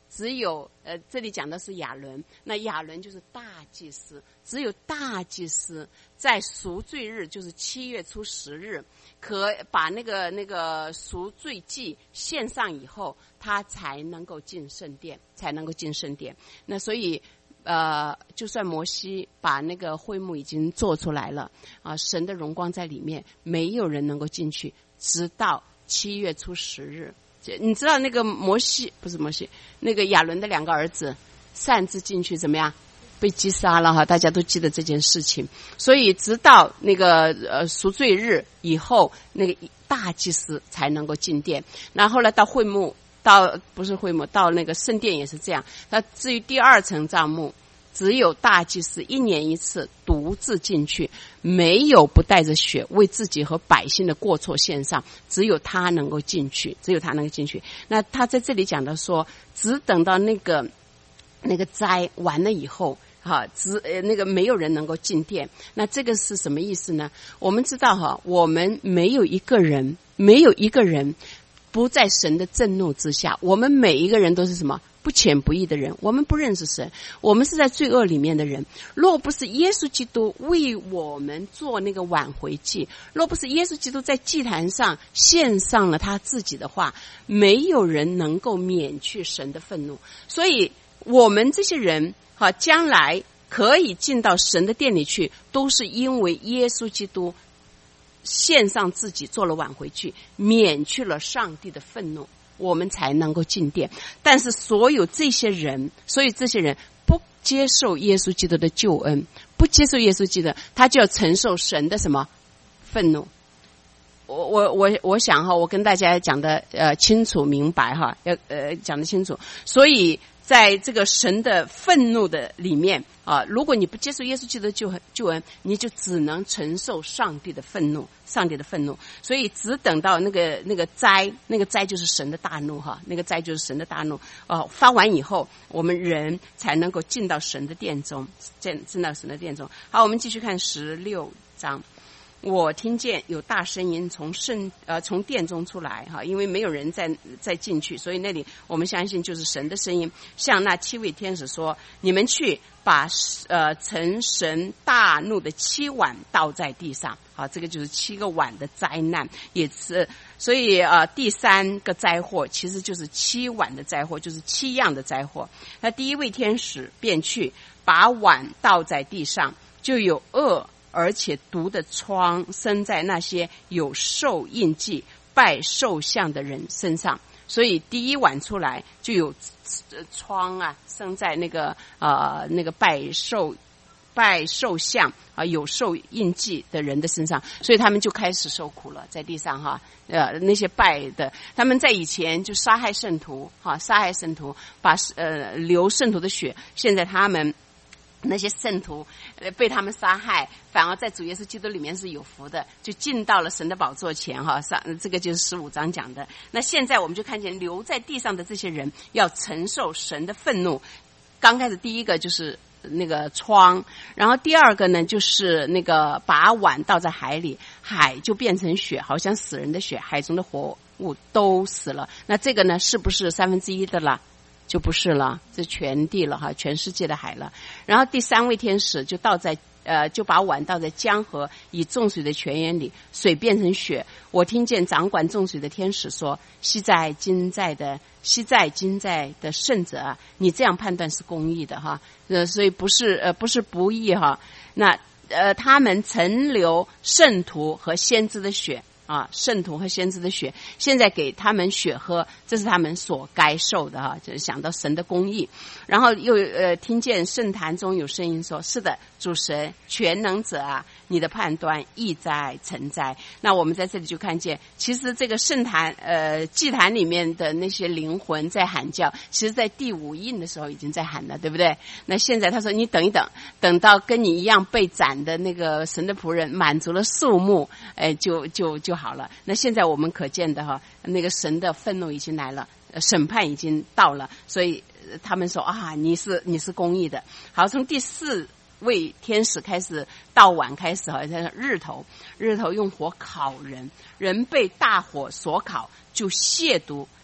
只有呃，这里讲的是亚伦，那亚伦就是大祭司，只有大祭司在赎罪日，就是七月初十日，可把那个那个赎罪祭献上以后，他才能够进圣殿，才能够进圣殿。那所以呃，就算摩西把那个会幕已经做出来了啊，神的荣光在里面，没有人能够进去，直到七月初十日。你知道那个摩西不是摩西，那个亚伦的两个儿子擅自进去怎么样？被击杀了哈，大家都记得这件事情。所以直到那个呃赎罪日以后，那个大祭司才能够进殿。然后呢，到会幕，到不是会幕，到那个圣殿也是这样。那至于第二层帐幕，只有大祭司一年一次独自进去，没有不带着血为自己和百姓的过错献上，只有他能够进去，只有他能够进去。那他在这里讲的说，只等到那个那个灾完了以后，哈，只呃那个没有人能够进殿。那这个是什么意思呢？我们知道哈，我们没有一个人，没有一个人不在神的震怒之下，我们每一个人都是什么？不虔不义的人，我们不认识神，我们是在罪恶里面的人。若不是耶稣基督为我们做那个挽回祭，若不是耶稣基督在祭坛上献上了他自己的话，没有人能够免去神的愤怒。所以我们这些人好，将来可以进到神的殿里去，都是因为耶稣基督献上自己做了挽回祭，免去了上帝的愤怒，我们才能够进殿。但是所有这些人，所以这些人不接受耶稣基督的救恩，不接受耶稣基督，他就要承受神的什么愤怒。我我我我想哈，我跟大家讲的呃清楚明白哈，要呃讲得清楚。所以在这个神的愤怒的里面啊，如果你不接受耶稣基督的救救恩，你就只能承受上帝的愤怒，上帝的愤怒。所以只等到那个那个灾，那个灾就是神的大怒哈，那个灾就是神的大怒哦、啊，发完以后，我们人才能够进到神的殿中，进进到神的殿中。好，我们继续看十六章。我听见有大声音从圣呃从殿中出来哈，因为没有人再再进去，所以那里我们相信就是神的声音，向那七位天使说：你们去把呃承神大怒的七碗倒在地上。好，这个就是七个碗的灾难，也是所以呃第三个灾祸其实就是七碗的灾祸，就是七样的灾祸。那第一位天使便去把碗倒在地上，就有恶而且毒的疮生在那些有兽印记拜兽像的人身上。所以第一碗出来就有疮啊，生在那个呃那个拜兽拜兽像啊有兽印记的人的身上，所以他们就开始受苦了，在地上哈。呃那些拜的，他们在以前就杀害圣徒哈，杀害圣徒，把呃流圣徒的血，现在他们那些圣徒被他们杀害，反而在主耶稣基督里面是有福的，就进到了神的宝座前哈。这个就是十五章讲的。那现在我们就看见留在地上的这些人要承受神的愤怒。刚开始第一个就是那个疮，然后第二个呢就是那个把碗倒在海里，海就变成血，好像死人的血，海中的活物都死了。那这个呢是不是三分之一的了？就不是了，这全地了哈，全世界的海了。然后第三位天使就倒在呃，就把碗倒在江河以众水的泉源里，水变成血。我听见掌管众水的天使说：昔在今在的昔在今在的圣者啊，你这样判断是公义的哈，呃，所以不是呃不是不义哈。那呃，他们曾流圣徒和先知的血。啊，圣徒和先知的血，现在给他们血喝，这是他们所该受的哈。就是想到神的公义，然后又呃听见圣坛中有声音说：是的，主神全能者啊，你的判断义在成哉。那我们在这里就看见，其实这个圣坛呃祭坛里面的那些灵魂在喊叫，其实在第五印的时候已经在喊了，对不对？那现在他说你等一等，等到跟你一样被斩的那个神的仆人满足了数目，哎、呃，就就就好了。那现在我们可见的哈，那个神的愤怒已经来了，审判已经到了，所以他们说啊，你是你是公义的。好，从第四位天使开始到晚开始，好像日头，日头用火烤人，人被大火所烤，就亵渎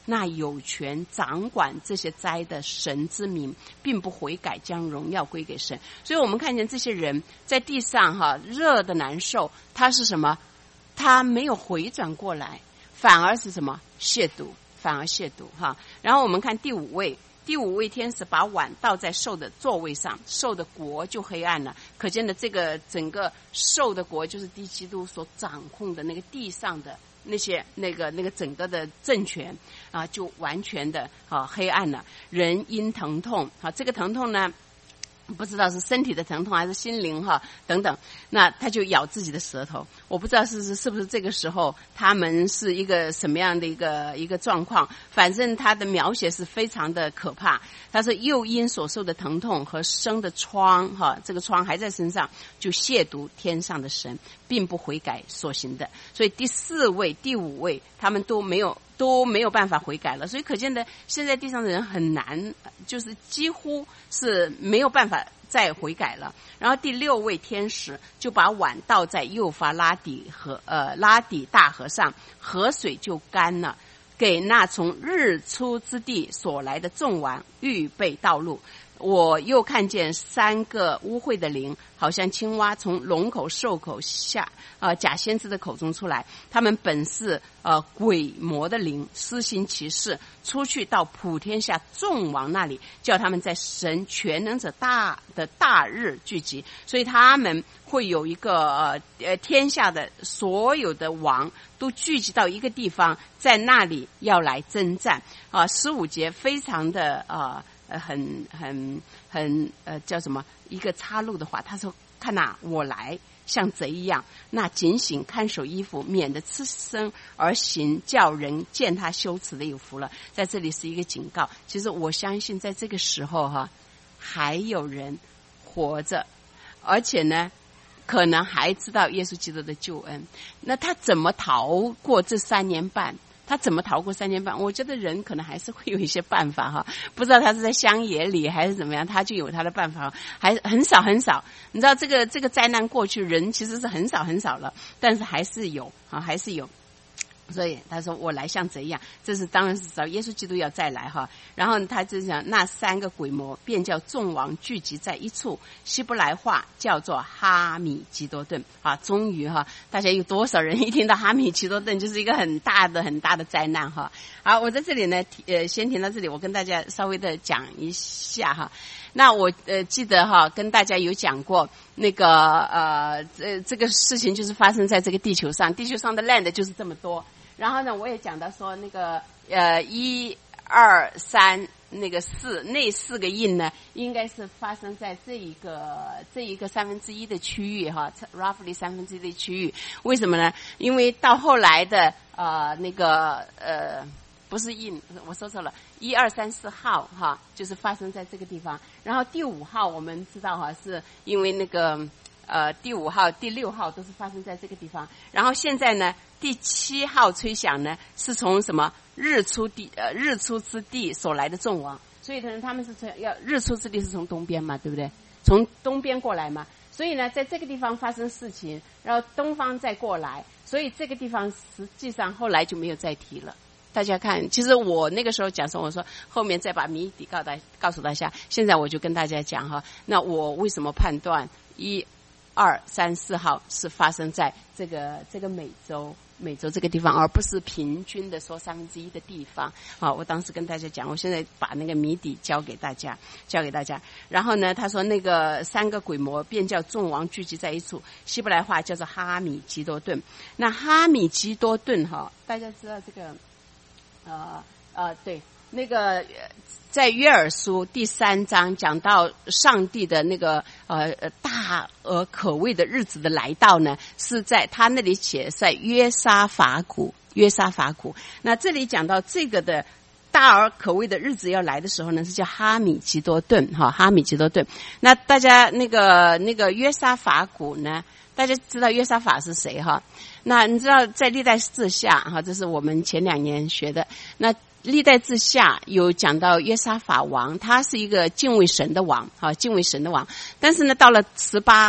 那有权掌管这些灾的神之民并不悔改，将荣耀归给神。所以我们看见这些人在地上哈热的难受，他是什么？他没有回转过来，反而是什么？亵渎，反而亵渎哈。然后我们看第五位，第五位天使把碗倒在兽的座位上，兽的国就黑暗了。可见的这个整个兽的国就是敌基督所掌控的那个地上的那些那个那个整个的政权啊，就完全的啊黑暗了。人因疼痛啊，这个疼痛呢，不知道是身体的疼痛还是心灵哈等等，那他就咬自己的舌头。我不知道是是是不是这个时候他们是一个什么样的一个一个状况，反正他的描写是非常的可怕。他说又因所受的疼痛和生的疮哈，这个疮还在身上，就亵渎天上的神，并不悔改所行的。所以第四位第五位他们都没有都没有办法悔改了。所以可见的现在地上的人很难，就是几乎是没有办法再悔改了。然后第六位天使就把碗倒在幼发拉底河呃拉底大河上，河水就干了，给那从日出之地所来的众王预备道路。我又看见三个污秽的灵，好像青蛙从龙口兽口下呃假先知的口中出来，他们本是呃鬼魔的灵，施行奇事，出去到普天下众王那里，叫他们在神全能者大的大日聚集。所以他们会有一个呃呃天下的所有的王都聚集到一个地方，在那里要来征战啊。十五节非常的呃呃，很很很呃，叫什么？一个插入的话，他说：“看呐、啊，我来像贼一样，那警醒看守衣服，免得赤身而行，叫人见他羞耻的有福了。”在这里是一个警告。其实我相信，在这个时候哈，还有人活着，而且呢，可能还知道耶稣基督的救恩。那他怎么逃过这三年半？他怎么逃过三年半？我觉得人可能还是会有一些办法哈，不知道他是在乡野里还是怎么样，他就有他的办法，还很少很少。你知道这个这个灾难过去，人其实是很少很少了，但是还是有啊，还是有。所以他说我来像贼一样，这是当然是知道耶稣基督要再来哈。然后他就讲那三个鬼魔便叫众王聚集在一处，希伯来话叫做哈米基多顿啊。终于哈，大家有多少人一听到哈米基多顿就是一个很大的很大的灾难哈。好，我在这里呢呃先停到这里，我跟大家稍微的讲一下哈。那我呃记得哈跟大家有讲过那个呃这这个事情就是发生在这个地球上，地球上的 land 就是这么多。然后呢，我也讲到说那个呃一二三那个四那四个印呢，应该是发生在这一个这一个三分之一的区域哈 ，roughly 三分之一的区域。为什么呢？因为到后来的呃那个呃不是印，我说错了，一二三四号哈，就是发生在这个地方。然后第五号我们知道哈，是因为那个。呃，第五号、第六号都是发生在这个地方。然后现在呢，第七号吹响呢，是从什么日出地呃日出之地所来的众王。所以呢，他们是从要日出之地是从东边嘛，对不对？从东边过来嘛。所以呢，在这个地方发生事情，然后东方再过来，所以这个地方实际上后来就没有再提了。大家看，其实我那个时候讲说，我说后面再把谜底告大告诉大家。现在我就跟大家讲哈，那我为什么判断一。二三四号是发生在这个这个美洲美洲这个地方，而不是平均的说三分之一的地方。好，我当时跟大家讲，我现在把那个谜底交给大家，交给大家。然后呢，他说那个三个鬼魔便叫众王聚集在一处，希伯来话叫做哈米基多顿。那哈米基多顿哈，大家知道这个呃呃对。那个在约珥书第三章讲到上帝的那个呃大而可畏的日子的来到呢，是在他那里写在约沙法谷，约沙法谷。那这里讲到这个的大而可畏的日子要来的时候呢，是叫哈米基多顿哈，哈米基多顿。那大家那个那个约沙法谷呢，大家知道约沙法是谁哈？那你知道在历代志下哈，这是我们前两年学的。那历代志下有讲到约沙法王，他是一个敬畏神的王，哈，敬畏神的王。但是呢，到了十八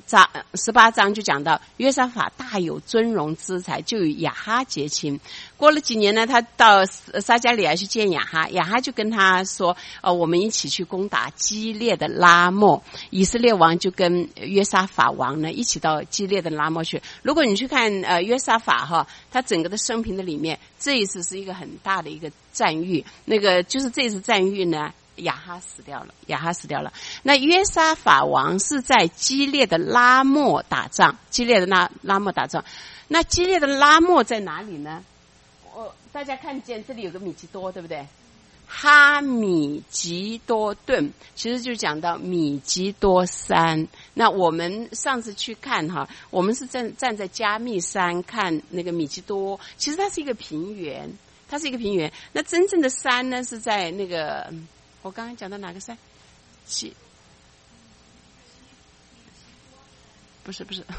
章十八章就讲到约沙法大有尊荣之才，就与亚哈结亲。过了几年呢，他到撒迦利亚去见亚哈，亚哈就跟他说：“呃，我们一起去攻打基列的拉末。”以色列王就跟约沙法王呢一起到基列的拉末去。如果你去看呃约沙法哈，他整个的生平的里面，这一次是一个很大的一个战役。那个就是这次战役呢，亚哈死掉了，亚哈死掉了。那约沙法王是在基列的拉末打仗，基列的拉拉末打仗。那基列的拉末在哪里呢？我大家看见这里有个米基多，对不对？哈米吉多顿其实就讲到米基多山。那我们上次去看哈，我们是站站在加密山看那个米基多，其实它是一个平原，它是一个平原。那真正的山呢是在那个我刚刚讲到哪个山？西不是不是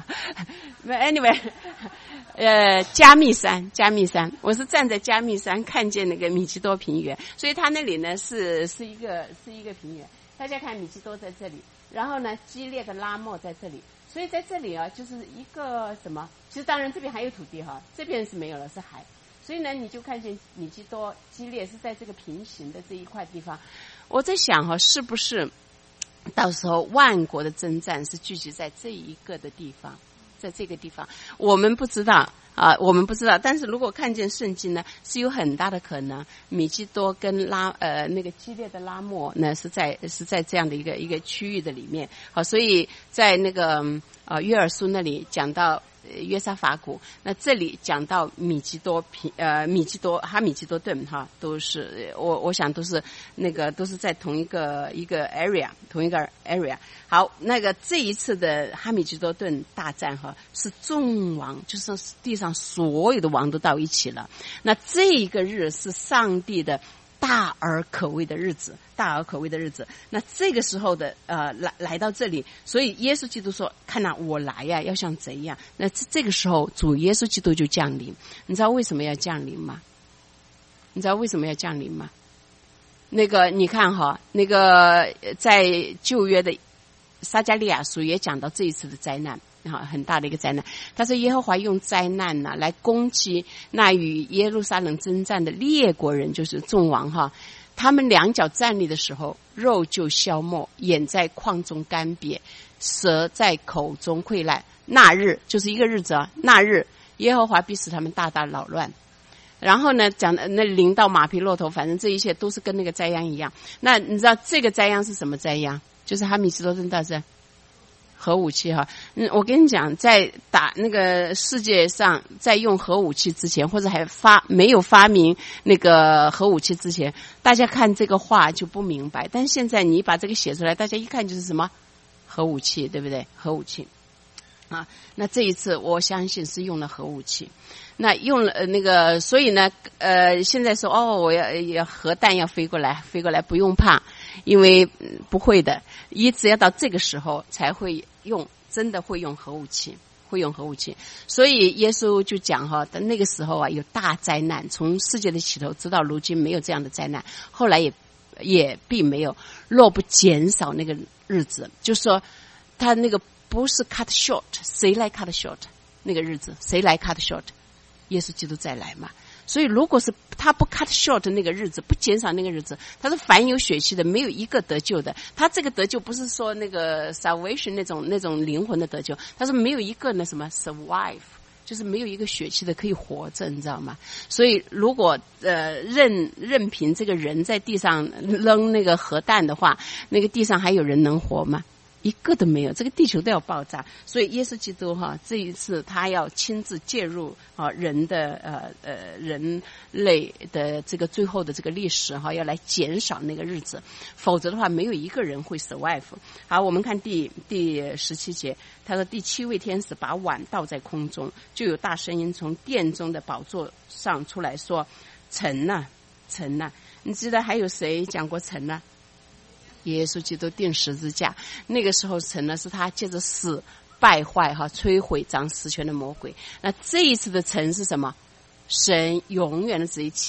，anyway， 呃，加密山，加密山，我是站在加密山看见那个米基多平原，所以它那里呢是是一个是一个平原。大家看米基多在这里，然后呢基列的拉末在这里，所以在这里啊就是一个什么？其实当然这边还有土地哈，这边是没有了，是海。所以呢你就看见米基多基列是在这个平行的这一块地方。我在想哈，是不是？到时候万国的征战是聚集在这一个的地方，在这个地方我们不知道啊，我们不知道。但是如果看见圣经呢，是有很大的可能，米基多跟拉呃那个基列的拉末呢是在是在这样的一个一个区域的里面。好，所以在那个呃约珥书那里讲到约沙法谷，那这里讲到米基多平呃米基多哈米基多顿哈，都是我我想都是那个都是在同一个一个 area 同一个 area。好，那个这一次的哈米基多顿大战哈，是众王，就是地上所有的王都到一起了。那这一个日是上帝的大而可畏的日子，大而可畏的日子。那这个时候的呃来来到这里，所以耶稣基督说：“看哪、啊，我来呀，要像贼一样。”那这个时候，主耶稣基督就降临。你知道为什么要降临吗？你知道为什么要降临吗？那个你看哈，那个在旧约的撒迦利亚书也讲到这一次的灾难。很大的一个灾难，他说耶和华用灾难呢、啊、来攻击那与耶路撒冷征战的列国人，就是众王哈。他们两脚站立的时候，肉就消没，眼在眶中干瘪，舌在口中溃烂。那日就是一个日子啊，那日耶和华必使他们大大扰乱。然后呢，讲那临到马匹骆驼，反正这一切都是跟那个灾殃一样。那你知道这个灾殃是什么灾殃？就是哈米斯多顿大战。核武器哈，嗯，我跟你讲，在打那个世界上，在用核武器之前，或者还发没有发明那个核武器之前，大家看这个话就不明白。但现在你把这个写出来，大家一看就是什么核武器，对不对？核武器啊，那这一次我相信是用了核武器。那用了、呃、那个，所以呢，呃，现在说哦，我要要核弹要飞过来，飞过来不用怕，因为、嗯、不会的，一直要到这个时候才会用，真的会用核武器，会用核武器。所以耶稣就讲哈，在那个时候啊，有大灾难，从世界的起头直到如今没有这样的灾难，后来也也并没有，若不减少那个日子，就是说他那个不是 cut short， 谁来 cut short 那个日子？谁来 cut short？耶稣基督再来嘛，所以如果是他不 cut short 那个日子，不减少那个日子，他是凡有血气的没有一个得救的。他这个得救不是说那个 salvation 那种那种灵魂的得救，他说没有一个那什么 survive， 就是没有一个血气的可以活着，你知道吗？所以如果呃任任凭这个人在地上扔那个核弹的话，那个地上还有人能活吗？一个都没有，这个地球都要爆炸。所以耶稣基督哈，这一次他要亲自介入啊人的呃呃人类的这个最后的这个历史哈，要来减少那个日子，否则的话没有一个人会 survive。好，我们看第第十七节，他说第七位天使把碗倒在空中，就有大声音从殿中的宝座上出来说：“成了，成了。”你知道还有谁讲过成了？耶稣基督钉十字架，那个时候成了是他借着死败坏哈摧毁掌实权的魔鬼。那这一次的成是什么？神永远的旨意，七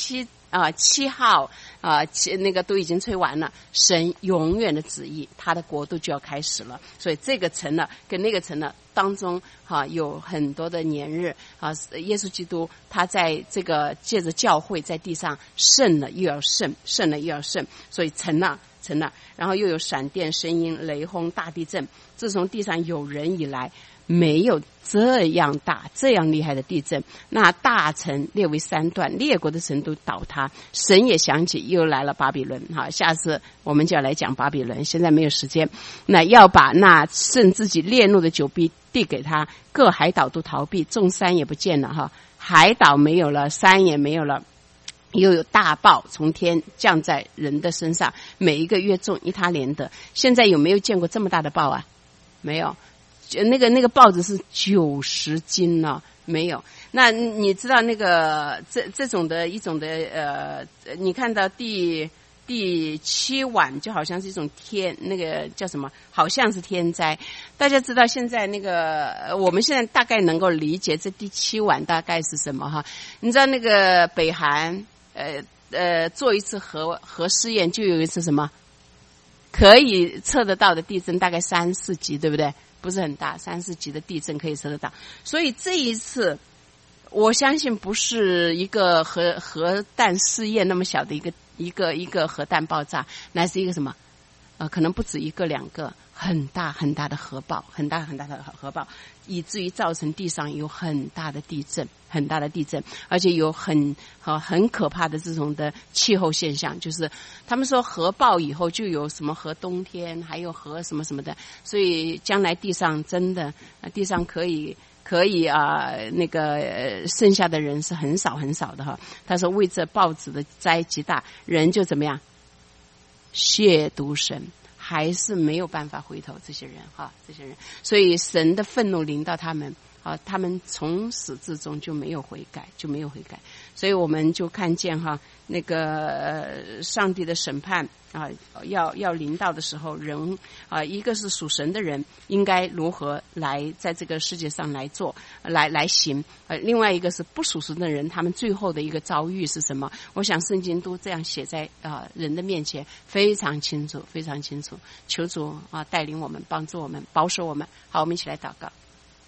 啊，七号啊，七那个都已经吹完了。神永远的旨意，他的国度就要开始了。所以这个城呢，跟那个城呢当中哈、啊、有很多的年日啊。耶稣基督他在这个借着教会在地上胜了又要胜，胜了又要胜，所以成了成了。然后又有闪电、声音、雷轰、大地震。自从地上有人以来，没有这样大这样厉害的地震。那大城列为三段，列国的城都倒塌。神也想起又来了巴比伦。好，下次我们就要来讲巴比伦，现在没有时间。那要把那甚自己烈怒的酒杯递给他，各海岛都逃避，众山也不见了哈，海岛没有了，山也没有了。又有大暴从天降在人的身上，每一个月中一他连得。现在有没有见过这么大的暴啊？没有。那个那个报纸是九十斤呢、哦，没有。那你知道那个这这种的一种的呃，你看到第第七晚就好像是一种天，那个叫什么？好像是天灾。大家知道现在那个我们现在大概能够理解这第七晚大概是什么哈？你知道那个北韩呃呃做一次核核试验就有一次什么可以测得到的地震，大概三四级，对不对？不是很大，三四级的地震可以测得到。所以这一次我相信不是一个核核弹试验那么小的一个一个一个核弹爆炸，乃是一个什么呃，可能不止一个两个很大很大的核爆，很大很大的核爆，以至于造成地上有很大的地震，很大的地震，而且有很呃很可怕的这种的气候现象，就是他们说核爆以后就有什么核冬天，还有核什么什么的，所以将来地上真的地上可以可以啊、呃，那个、呃、剩下的人是很少很少的哈。他说为这报纸的灾极大，人就怎么样亵渎神，还是没有办法回头。这些人哈，这些人，所以神的愤怒临到他们啊，他们从始至终就没有悔改，就没有悔改。所以我们就看见哈，那个、呃、上帝的审判啊，要要临到的时候，人啊，一个是属神的人应该如何来在这个世界上来做，来来行；呃，另外一个是不属神的人，他们最后的一个遭遇是什么？我想圣经都这样写在啊人的面前，非常清楚，非常清楚。求主啊带领我们，帮助我们，保守我们。好，我们一起来祷告。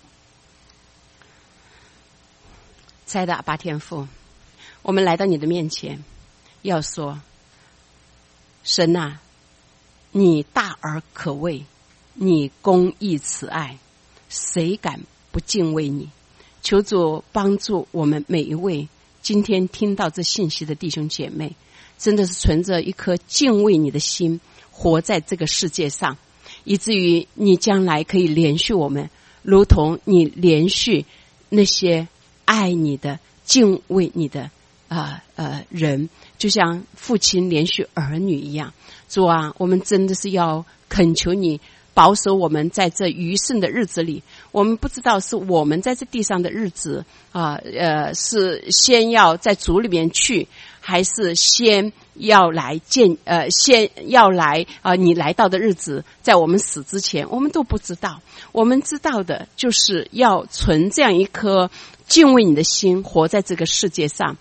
亲爱的阿爸天父，我们来到你的面前，要说神啊，你大而可畏，你公义慈爱，谁敢不敬畏你？求主帮助我们每一位今天听到这信息的弟兄姐妹，真的是存着一颗敬畏你的心活在这个世界上，以至于你将来可以连续我们，如同你连续那些爱你的敬畏你的啊 呃, 呃人，就像父亲连续儿女一样。主啊，我们真的是要恳求你保守我们在这余剩的日子里。我们不知道是我们在这地上的日子啊 呃, 呃是先要在主里面去，还是先要来见呃先要来啊、呃、你来到的日子在我们死之前，我们都不知道。我们知道的就是要存这样一颗敬畏你的心，活在这个世界上，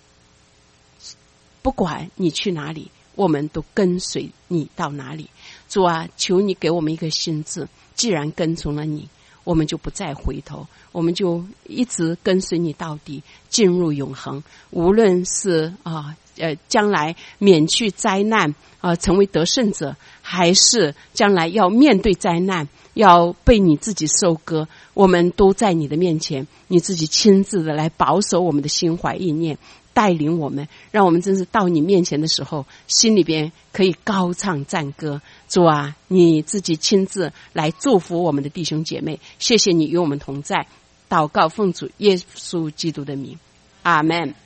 不管你去哪里，我们都跟随你到哪里。主啊，求你给我们一个心志，既然跟从了你，我们就不再回头，我们就一直跟随你到底，进入永恒。无论是啊呃将来免去灾难啊、呃、成为得胜者，还是将来要面对灾难，要被你自己收割，我们都在你的面前，你自己亲自的来保守我们的心怀意念，带领我们，让我们真是到你面前的时候，心里边可以高唱赞歌。主啊，你自己亲自来祝福我们的弟兄姐妹，谢谢你与我们同在。祷告奉主耶稣基督的名，阿们。